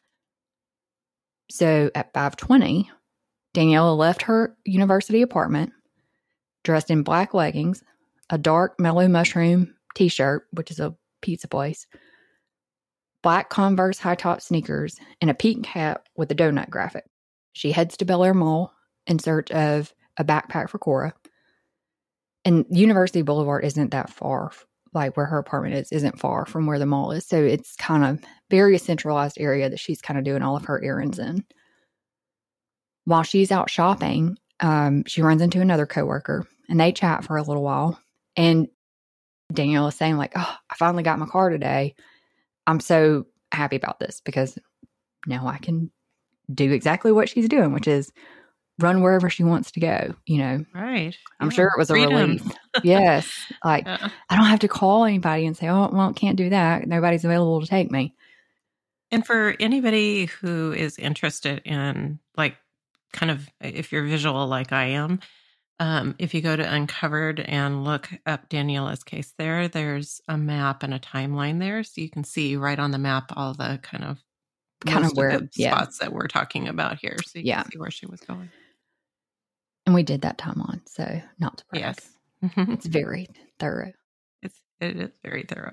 So at five twenty, Daniela left her university apartment dressed in black leggings, a dark Mellow Mushroom t-shirt, which is a pizza place, black Converse high-top sneakers, and a pink hat with a donut graphic. She heads to Bel Air Mall in search of a backpack for Cora. And University Boulevard isn't that far, like where her apartment is, isn't far from where the mall is. So it's kind of very centralized area that she's kind of doing all of her errands in. While she's out shopping, um, she runs into another coworker and they chat for a little while. And Danielle is saying like, oh, I finally got my car today. I'm so happy about this because now I can do exactly what she's doing, which is run wherever she wants to go, you know. Right. I'm yeah. sure it was Freedom. a relief. Yes. Like, yeah. I don't have to call anybody and say, oh, well, can't do that. Nobody's available to take me. And for anybody who is interested in, like, kind of, if you're visual like I am, um, if you go to Uncovered and look up Daniela's case there, there's a map and a timeline there. So you can see right on the map all the kind of kind of where of the yeah. spots that we're talking about here. So you yeah. can see where she was going. And we did that timeline, so not to brag. Yes. It's very thorough. It's, it is very thorough.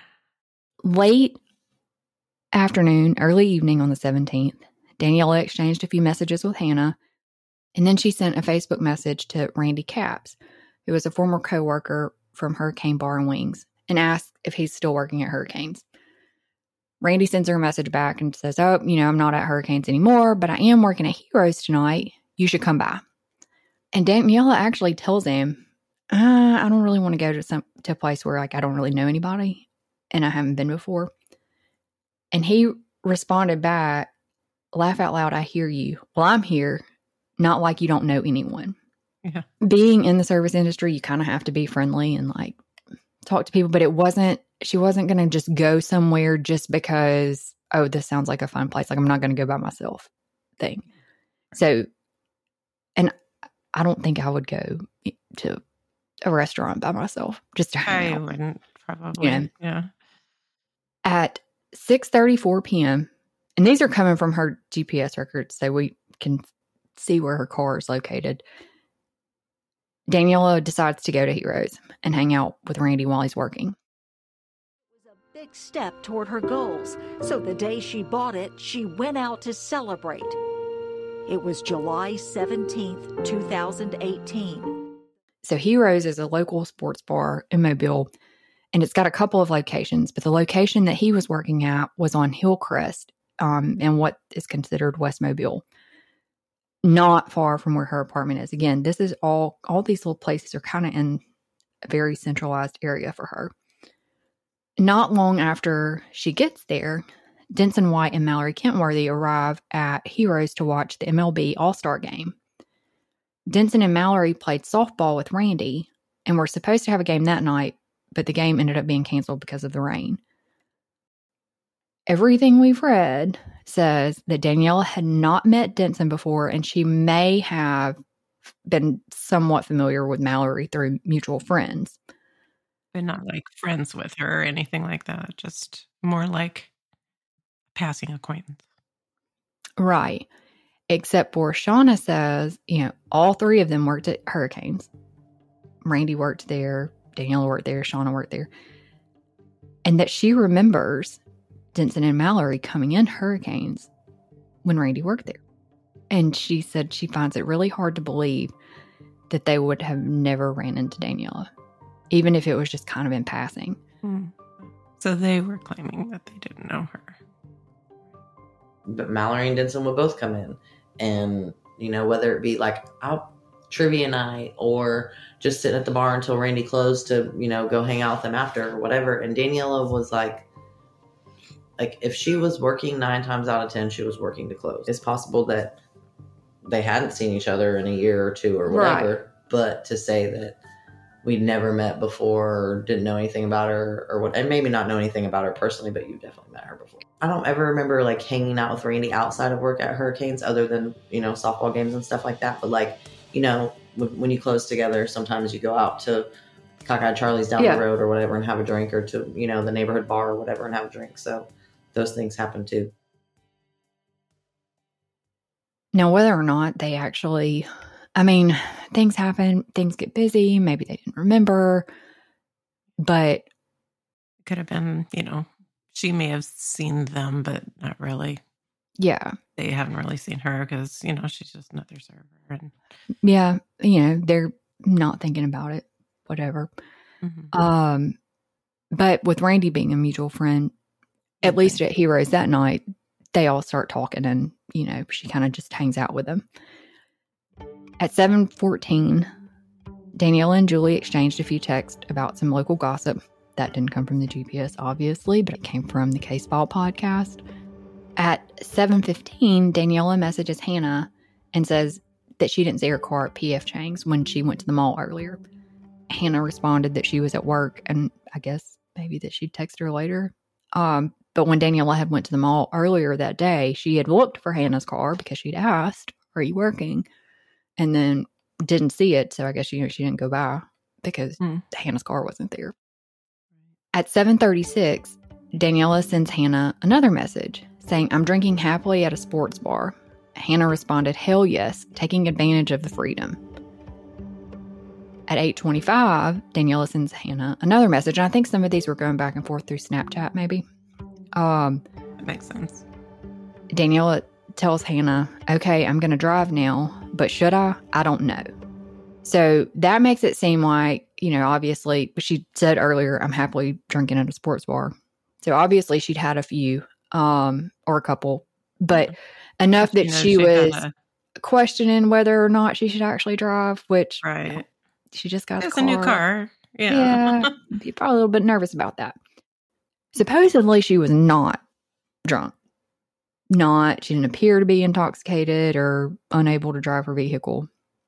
Late afternoon, early evening on the seventeenth, Daniela exchanged a few messages with Hannah, and then she sent a Facebook message to Randy Capps, who was a former coworker from Hurricane Bar and Wings, and asked if he's still working at Hurricanes. Randy sends her a message back and says, oh, you know, I'm not at Hurricanes anymore, but I am working at Heroes tonight. You should come by. And Daniela actually tells him, uh, I don't really want to go to some to a place where like I don't really know anybody and I haven't been before. And he responded back, laugh out loud, I hear you. Well, I'm here, not like you don't know anyone. Yeah. Being in the service industry, you kind of have to be friendly and like talk to people, but it wasn't, she wasn't going to just go somewhere just because, oh, this sounds like a fun place. Like I'm not going to go by myself thing. So, and I don't think I would go to a restaurant by myself just to hang I out. wouldn't probably. Yeah. yeah. At six thirty-four p.m., and these are coming from her G P S records, so we can see where her car is located. Daniela decides to go to Heroes and hang out with Randy while he's working. It was a big step toward her goals, so the day she bought it, she went out to celebrate. It was July seventeenth, two thousand eighteen. So Heroes is a local sports bar in Mobile, and it's got a couple of locations, but the location that he was working at was on Hillcrest um, in what is considered West Mobile, not far from where her apartment is. Again, this is all, all these little places are kind of in a very centralized area for her. Not long after she gets there, Denson White and Mallory Kentworthy arrive at Heroes to watch the M L B All-Star Game. Denson and Mallory played softball with Randy and were supposed to have a game that night, but the game ended up being canceled because of the rain. Everything we've read says that Daniela had not met Denson before, and she may have been somewhat familiar with Mallory through mutual friends. But not like friends with her or anything like that. Just more like passing acquaintance. Right. Except for Shauna says, you know, all three of them worked at Hurricanes. Randy worked there, Daniela worked there, Shauna worked there. And that she remembers Denson and Mallory coming in Hurricanes when Randy worked there. And she said she finds it really hard to believe that they would have never ran into Daniela, even if it was just kind of in passing. Hmm. So they were claiming that they didn't know her. But Mallory and Denson would both come in. And, you know, whether it be like out trivia night or just sitting at the bar until Randy closed to, you know, go hang out with them after or whatever. And Daniela was like, like if she was working nine times out of ten, she was working to close. It's possible that they hadn't seen each other in a year or two or whatever. Right. But to say that we'd never met before or didn't know anything about her or what, and maybe not know anything about her personally, but you definitely met her before. I don't ever remember like hanging out with Randy outside of work at Hurricanes other than, you know, softball games and stuff like that. But like, you know, when, when you close together, sometimes you go out to Cockeyed Charlie's down yeah. the road or whatever and have a drink, or to, you know, the neighborhood bar or whatever and have a drink. So those things happen too. Now, whether or not they actually, I mean, things happen, things get busy, maybe they didn't remember, but it could have been, you know, she may have seen them, but not really. Yeah. They haven't really seen her because, you know, she's just another server. And yeah, you know, they're not thinking about it, whatever. Mm-hmm. Um, but with Randy being a mutual friend, at okay. least at Heroes that night, they all start talking and, you know, she kind of just hangs out with them. At seven fourteen, Daniela and Julie exchanged a few texts about some local gossip. That didn't come from the G P S, obviously, but it came from the Case File podcast. At seven fifteen, Daniela messages Hannah and says that she didn't see her car at P F Chang's when she went to the mall earlier. Hannah responded that she was at work, and I guess maybe that she'd text her later. Um, but when Daniela had went to the mall earlier that day, she had looked for Hannah's car because she'd asked, "Are you working?" And then didn't see it. So I guess, you know, she didn't go by because mm. Hannah's car wasn't there. At seven thirty-six, Daniela sends Hannah another message saying, "I'm drinking happily at a sports bar." Hannah responded, "Hell yes, taking advantage of the freedom." At eight twenty-five, Daniela sends Hannah another message. And I think some of these were going back and forth through Snapchat, maybe. Um, that makes sense. Daniela tells Hannah, "Okay, I'm going to drive now, but should I? I don't know." So that makes it seem like, you know, obviously, she said earlier, "I'm happily drinking at a sports bar." So obviously she'd had a few, um, or a couple, but enough that you know, she, she was a... questioning whether or not she should actually drive, which right. she just got it's a, car. a new car. Yeah. Yeah. You're probably a little bit nervous about that. Supposedly she was not drunk. Not, she didn't appear to be intoxicated or unable to drive her vehicle.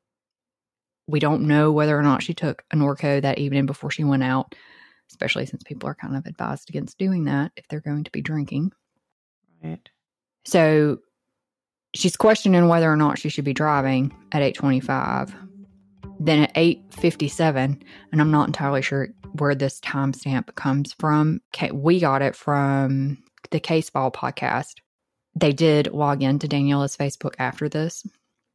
We don't know whether or not she took a Norco that evening before she went out, especially since people are kind of advised against doing that if they're going to be drinking. Right. So she's questioning whether or not she should be driving at eight twenty-five. Then at eight fifty-seven, and I'm not entirely sure where this timestamp comes from. We got it from the Case File podcast. They did log into Daniela's Facebook after this.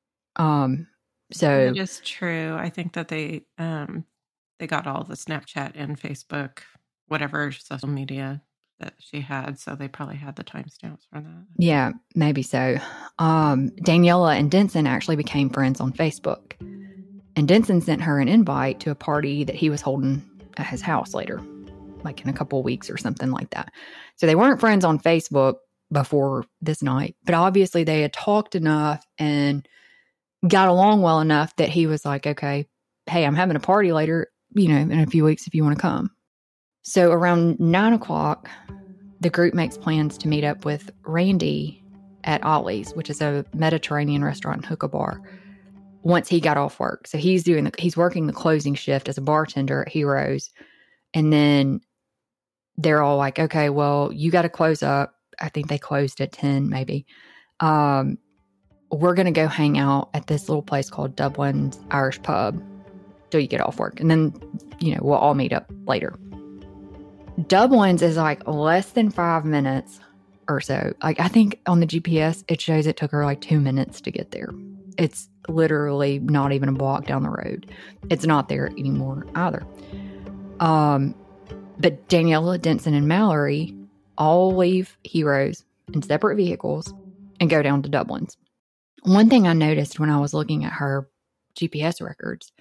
Um, so it is true. I think that they um, they got all the Snapchat and Facebook, whatever social media that she had. So they probably had the timestamps for that. Yeah, maybe so. Um, Daniela and Denson actually became friends on Facebook. And Denson sent her an invite to a party that he was holding at his house later, like in a couple of weeks or something like that. So they weren't friends on Facebook before this night, but obviously they had talked enough and got along well enough that he was like, "Okay, hey, I'm having a party later, you know, in a few weeks if you want to come." So around nine o'clock, the group makes plans to meet up with Randy at Ollie's, which is a Mediterranean restaurant and hookah bar, once he got off work. So he's doing the, he's working the closing shift as a bartender at Heroes. And then they're all like, "Okay, well, you got to close up." I think they closed at ten, maybe. Um, we're going to go hang out at this little place called Dublin's Irish Pub till you get off work. And then, you know, we'll all meet up later. Dublin's is like less than five minutes or so. Like, I think on the G P S, it shows it took her like two minutes to get there. It's literally not even a block down the road. It's not there anymore either. Um, but Daniela, Denson, and Mallory all leave Heroes in separate vehicles and go down to Dublin's. One thing I noticed when I was looking at her G P S records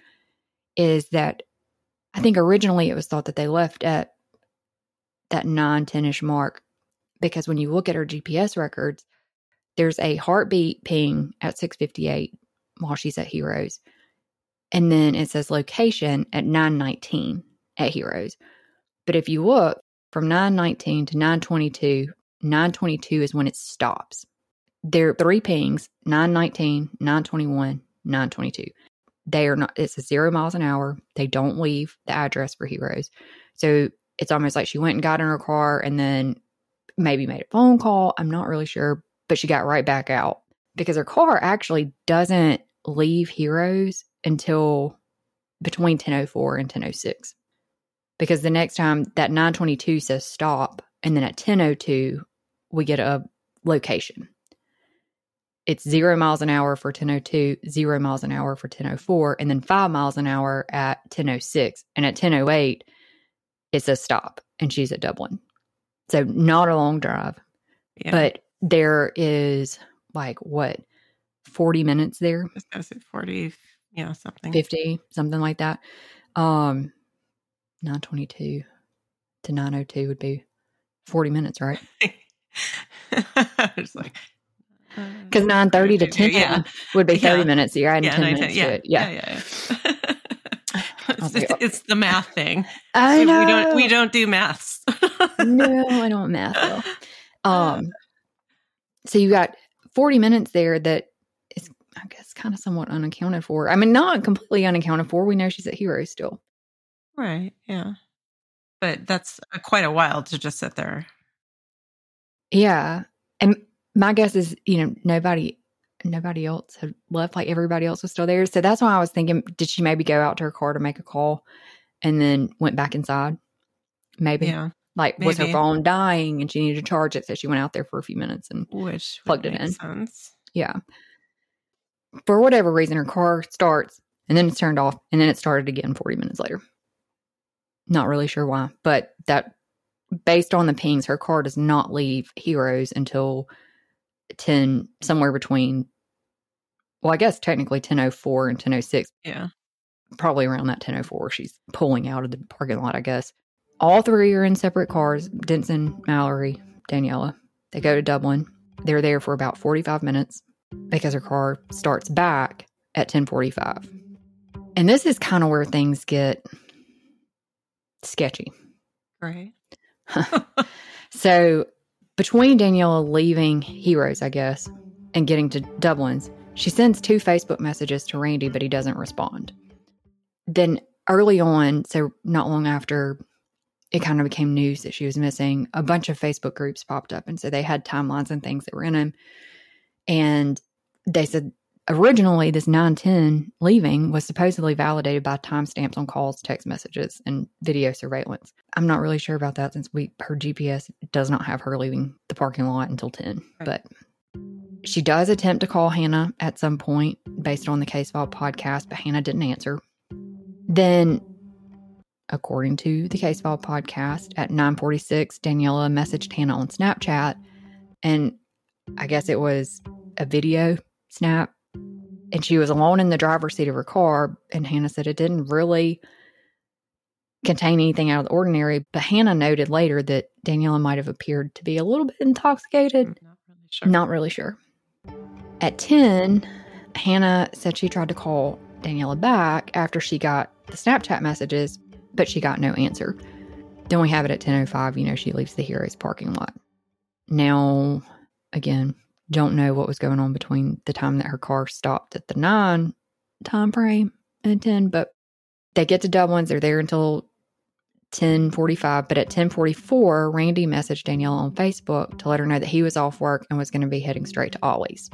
is that I think originally it was thought that they left at that nine ten-ish mark, because when you look at her G P S records, there's a heartbeat ping at six fifty-eight while she's at Heroes. And then it says location at nine nineteen at Heroes. But if you look from nine nineteen to nine twenty-two, nine twenty-two is when it stops. There are three pings, nine nineteen, nine twenty-one, nine twenty-two. They are not, it's a zero miles an hour. They don't leave the address for Heroes. So it's almost like she went and got in her car and then maybe made a phone call. I'm not really sure, but she got right back out because her car actually doesn't leave Heroes until between ten oh four and ten oh six. Because the next time that nine twenty-two says stop, and then at ten oh two, we get a location. It's zero miles an hour for ten oh two, zero miles an hour for ten oh four, and then five miles an hour at ten oh six. And at ten oh eight, it says stop, and she's at Dublin. So not a long drive. Yeah. But there is like, what, forty minutes there? I was going to say forty, yeah, something. fifty, something like that. Um, nine twenty-two to nine oh two would be forty minutes, right? It's like... Because nine thirty to ten yeah. would be thirty yeah. minutes. You're adding yeah, ten nine, minutes ten, yeah. to it. Yeah. yeah, yeah, yeah. I'll It's, it's, it's the math thing. I know. We don't, we don't do maths. No, I don't math though. Um, so you got forty minutes there that is, I guess, kind of somewhat unaccounted for. I mean, not completely unaccounted for. We know she's at Hero still. Right, yeah. But that's a, quite a while to just sit there. Yeah. And my guess is, you know, nobody nobody else had left. Like, everybody else was still there. So that's why I was thinking, did she maybe go out to her car to make a call and then went back inside? Maybe. Yeah. Like, maybe. Was her phone dying and she needed to charge it? So she went out there for a few minutes and Which plugged it in. Sense. Yeah. For whatever reason, her car starts and then it's turned off and then it started again forty minutes later. Not really sure why, but that, based on the pings, her car does not leave Heroes until ten, somewhere between, well, I guess technically ten oh four and ten oh six. Yeah. Probably around that ten oh four. She's pulling out of the parking lot, I guess. All three are in separate cars. Denson, Mallory, Daniela. They go to Dublin. They're there for about forty-five minutes because her car starts back at ten forty-five. And this is kind of where things get sketchy. Right. So between Daniela leaving Heroes, I guess, and getting to Dublin's, she sends two Facebook messages to Randy, but he doesn't respond. Then early on, so not long after it kind of became news that she was missing, a bunch of Facebook groups popped up. And so they had timelines and things that were in them. And they said originally this nine ten leaving was supposedly validated by timestamps on calls, text messages, and video surveillance. I'm not really sure about that since we her G P S does not have her leaving the parking lot until ten. Right. But she does attempt to call Hannah at some point based on the Case File podcast, but Hannah didn't answer. Then, according to the Case File podcast, at nine forty-six, Daniela messaged Hannah on Snapchat, and I guess it was a video snap, and she was alone in the driver's seat of her car, and Hannah said it didn't really contain anything out of the ordinary, but Hannah noted later that Daniela might have appeared to be a little bit intoxicated. Not really sure. Not really sure. At ten, Hannah said she tried to call Daniela back after she got the Snapchat messages, but she got no answer. Then we have it at ten oh five, you know, she leaves the Heroes parking lot. Now, again, don't know what was going on between the time that her car stopped at the nine time frame and ten, but they get to Dublin's. They're there until ten forty-five, but at ten forty-four, Randy messaged Daniela on Facebook to let her know that he was off work and was going to be heading straight to Ollie's.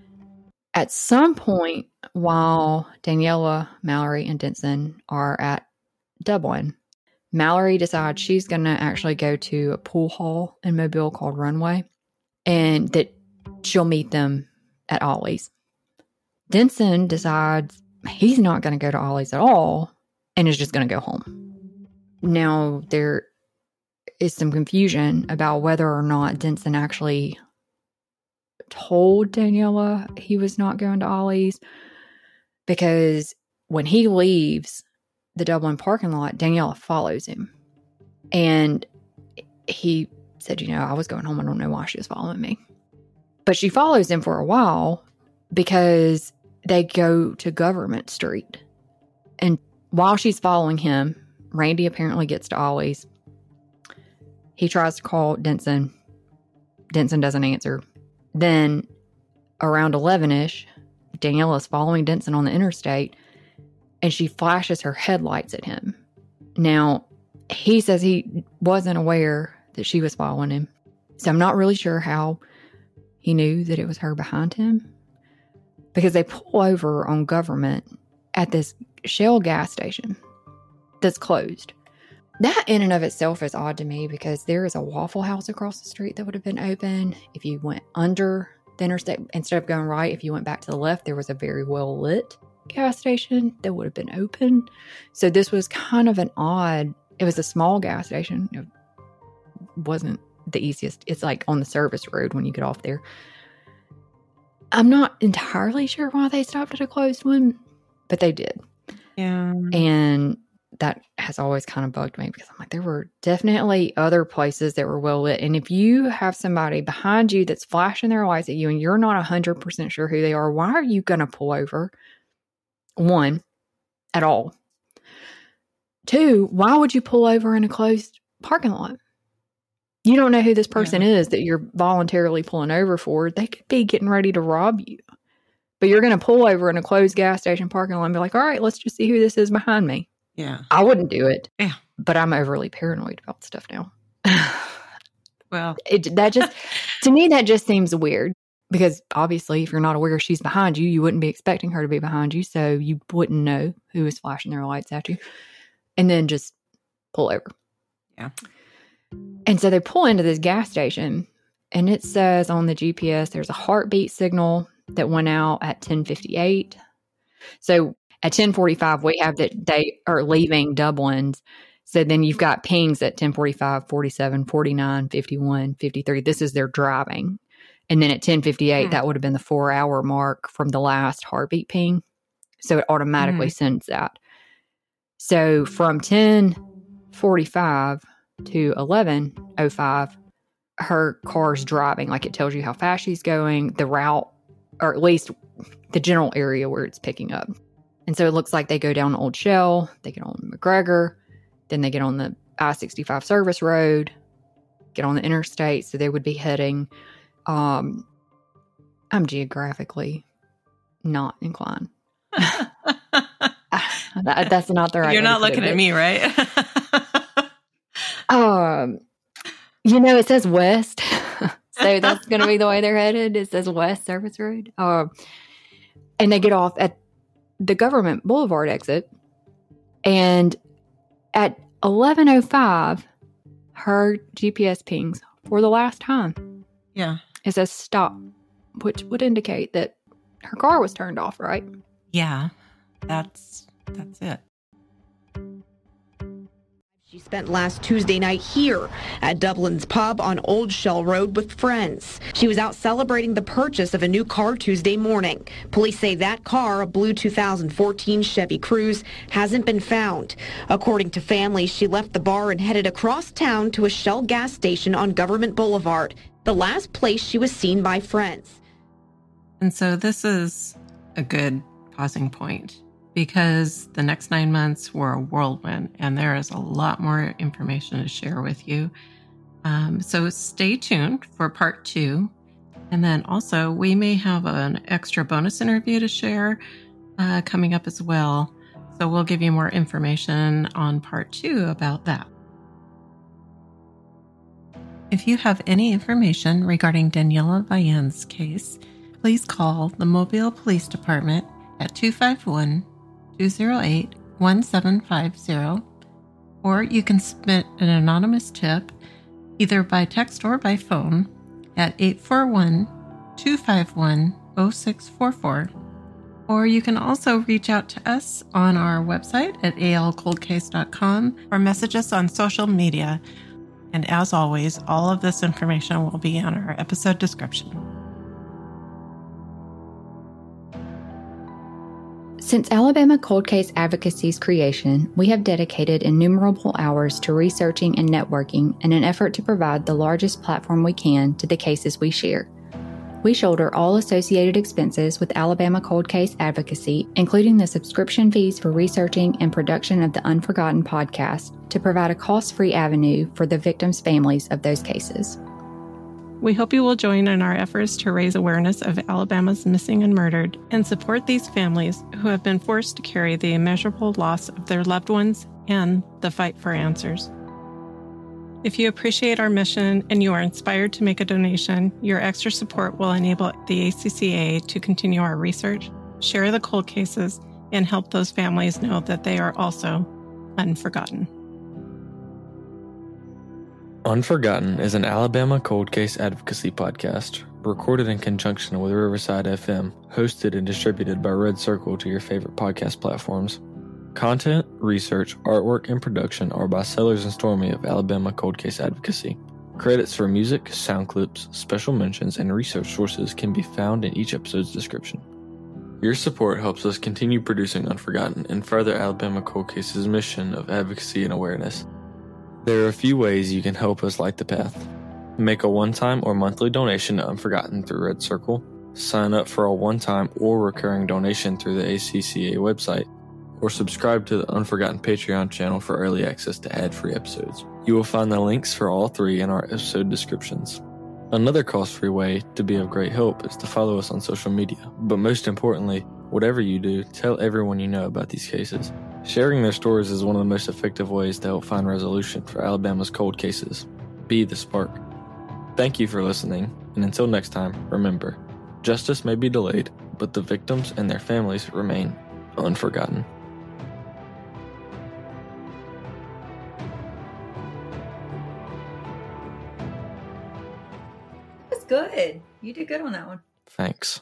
At some point, while Daniela, Mallory, and Denson are at Dublin, Mallory decides she's going to actually go to a pool hall in Mobile called Runway, and that she'll meet them at Ollie's. Denson decides he's not going to go to Ollie's at all and is just going to go home. Now, there is some confusion about whether or not Denson actually told Daniela he was not going to Ollie's, because when he leaves the Dublin parking lot, Daniela follows him. And he said, you know, I was going home. I don't know why she was following me. But she follows him for a while because they go to Government Street. And while she's following him, Randy apparently gets to Ollie's. He tries to call Denson. Denson doesn't answer. Then around eleven-ish, Daniela's following Denson on the interstate, and she flashes her headlights at him. Now, he says he wasn't aware that she was following him. So I'm not really sure how he knew that it was her behind him, because they pull over on Government at this Shell gas station that's closed. That in and of itself is odd to me, because there is a Waffle House across the street that would have been open if you went under the interstate. Instead of going right, if you went back to the left, there was a very well lit gas station that would have been open. So this was kind of an odd, it was a small gas station. It wasn't the easiest. It's like on the service road when you get off there. I'm not entirely sure why they stopped at a closed one, but they did. Yeah. And that has always kind of bugged me, because I'm like, there were definitely other places that were well lit. And if you have somebody behind you that's flashing their lights at you and you're not one hundred percent sure who they are, why are you going to pull over? One, at all. Two, why would you pull over in a closed parking lot? You don't know who this person yeah. is that you're voluntarily pulling over for. They could be getting ready to rob you. But you're going to pull over in a closed gas station parking lot and be like, all right, let's just see who this is behind me. Yeah. I wouldn't do it. Yeah. But I'm overly paranoid about stuff now. Well, it, that just, to me, that just seems weird. Because obviously, if you're not aware she's behind you, you wouldn't be expecting her to be behind you. So you wouldn't know who is flashing their lights at you. And then just pull over. Yeah. And so they pull into this gas station. And it says on the G P S, there's a heartbeat signal that went out at ten fifty-eight. So at ten forty-five, we have that they are leaving Dublin's. So then you've got pings at ten forty-five, forty-seven, forty-nine, fifty-one, fifty-three. This is their driving. And then at ten fifty-eight, mm. that would have been the four hour mark from the last heartbeat ping. So it automatically mm. sends that. So from ten forty-five to eleven oh five, her car's driving. Like it tells you how fast she's going, the route, or at least the general area where it's picking up. And so it looks like they go down Old Shell, they get on McGregor, then they get on the I sixty-five service road, get on the interstate. So they would be heading... Um, I'm geographically not inclined. that, that's not the right. You're not looking at me, right? um, you know, it says west, so that's going to be the way they're headed. It says West Service Road. Um, and they get off at the Government Boulevard exit, and at eleven oh five, her G P S pings for the last time. Yeah. It says stop, which would indicate that her car was turned off, right? Yeah, that's that's it. She spent last Tuesday night here at Dublin's Pub on Old Shell Road with friends. She was out celebrating the purchase of a new car Tuesday morning. Police say that car, a blue two thousand fourteen Chevy Cruze, hasn't been found. According to family, she left the bar and headed across town to a Shell gas station on Government Boulevard, the last place she was seen by friends. And so this is a good pausing point because the next nine months were a whirlwind and there is a lot more information to share with you. Um, so stay tuned for part two. And then also we may have an extra bonus interview to share uh, coming up as well. So we'll give you more information on part two about that. If you have any information regarding Daniela Vian's case, please call the Mobile Police Department at two five one, two oh eight, one seven five zero, or you can submit an anonymous tip either by text or by phone at eight four one, two five one, oh six four four. Or you can also reach out to us on our website at a l cold case dot com or message us on social media. And as always, all of this information will be on our episode description. Since Alabama Cold Case Advocacy's creation, we have dedicated innumerable hours to researching and networking in an effort to provide the largest platform we can to the cases we share. We shoulder all associated expenses with Alabama Cold Case Advocacy, including the subscription fees for researching and production of the Unforgotten podcast, to provide a cost-free avenue for the victims' families of those cases. We hope you will join in our efforts to raise awareness of Alabama's missing and murdered and support these families who have been forced to carry the immeasurable loss of their loved ones and the fight for answers. If you appreciate our mission and you are inspired to make a donation, your extra support will enable the A C C A to continue our research, share the cold cases, and help those families know that they are also unforgotten. Unforgotten is an Alabama Cold Case Advocacy podcast, recorded in conjunction with Riverside F M, hosted and distributed by Red Circle to your favorite podcast platforms. Content, research, artwork, and production are by Sellers and Stormy of Alabama Cold Case Advocacy. Credits for music, sound clips, special mentions, and research sources can be found in each episode's description. Your support helps us continue producing Unforgotten and further Alabama Cold Case's mission of advocacy and awareness. There are a few ways you can help us light the path. Make a one-time or monthly donation to Unforgotten through Red Circle, sign up for a one-time or recurring donation through the A C C A website, or subscribe to the Unforgotten Patreon channel for early access to ad-free episodes. You will find the links for all three in our episode descriptions. Another cost-free way to be of great help is to follow us on social media. But most importantly, whatever you do, tell everyone you know about these cases. Sharing their stories is one of the most effective ways to help find resolution for Alabama's cold cases. Be the spark. Thank you for listening, and until next time, remember, justice may be delayed, but the victims and their families remain unforgotten. That's good. You did good on that one. Thanks.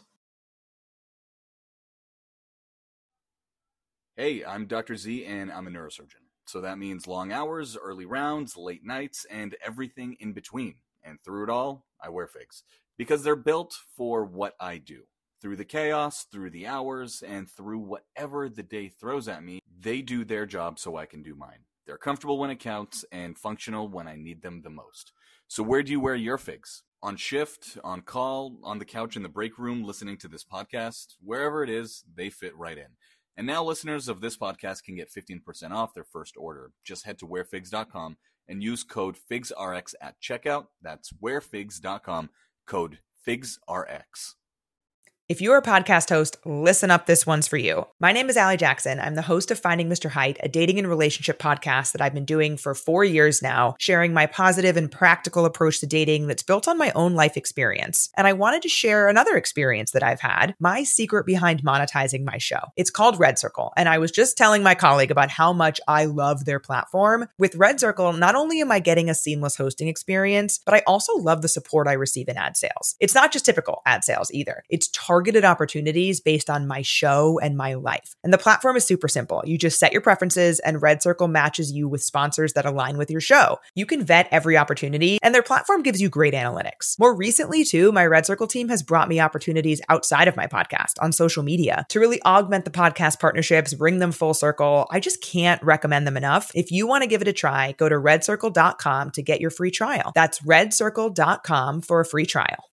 Hey, I'm Doctor Z, and I'm a neurosurgeon. So that means long hours, early rounds, late nights, and everything in between. And through it all, I wear figs. Because they're built for what I do. Through the chaos, through the hours, and through whatever the day throws at me, they do their job so I can do mine. They're comfortable when it counts, and functional when I need them the most. So where do you wear your figs? On shift, on call, on the couch in the break room, listening to this podcast? Wherever it is, they fit right in. And now listeners of this podcast can get fifteen percent off their first order. Just head to wear figs dot com and use code FIGSRX at checkout. That's wear figs dot com, code FIGSRX. If you're a podcast host, listen up, this one's for you. My name is Allie Jackson. I'm the host of Finding Mister Height, a dating and relationship podcast that I've been doing for four years now, sharing my positive and practical approach to dating that's built on my own life experience. And I wanted to share another experience that I've had, my secret behind monetizing my show. It's called Red Circle, and I was just telling my colleague about how much I love their platform. With Red Circle, not only am I getting a seamless hosting experience, but I also love the support I receive in ad sales. It's not just typical ad sales either. It's targeted opportunities based on my show and my life. And the platform is super simple. You just set your preferences and Red Circle matches you with sponsors that align with your show. You can vet every opportunity and their platform gives you great analytics. More recently too, my Red Circle team has brought me opportunities outside of my podcast on social media to really augment the podcast partnerships, bring them full circle. I just can't recommend them enough. If you want to give it a try, go to red circle dot com to get your free trial. That's red circle dot com for a free trial.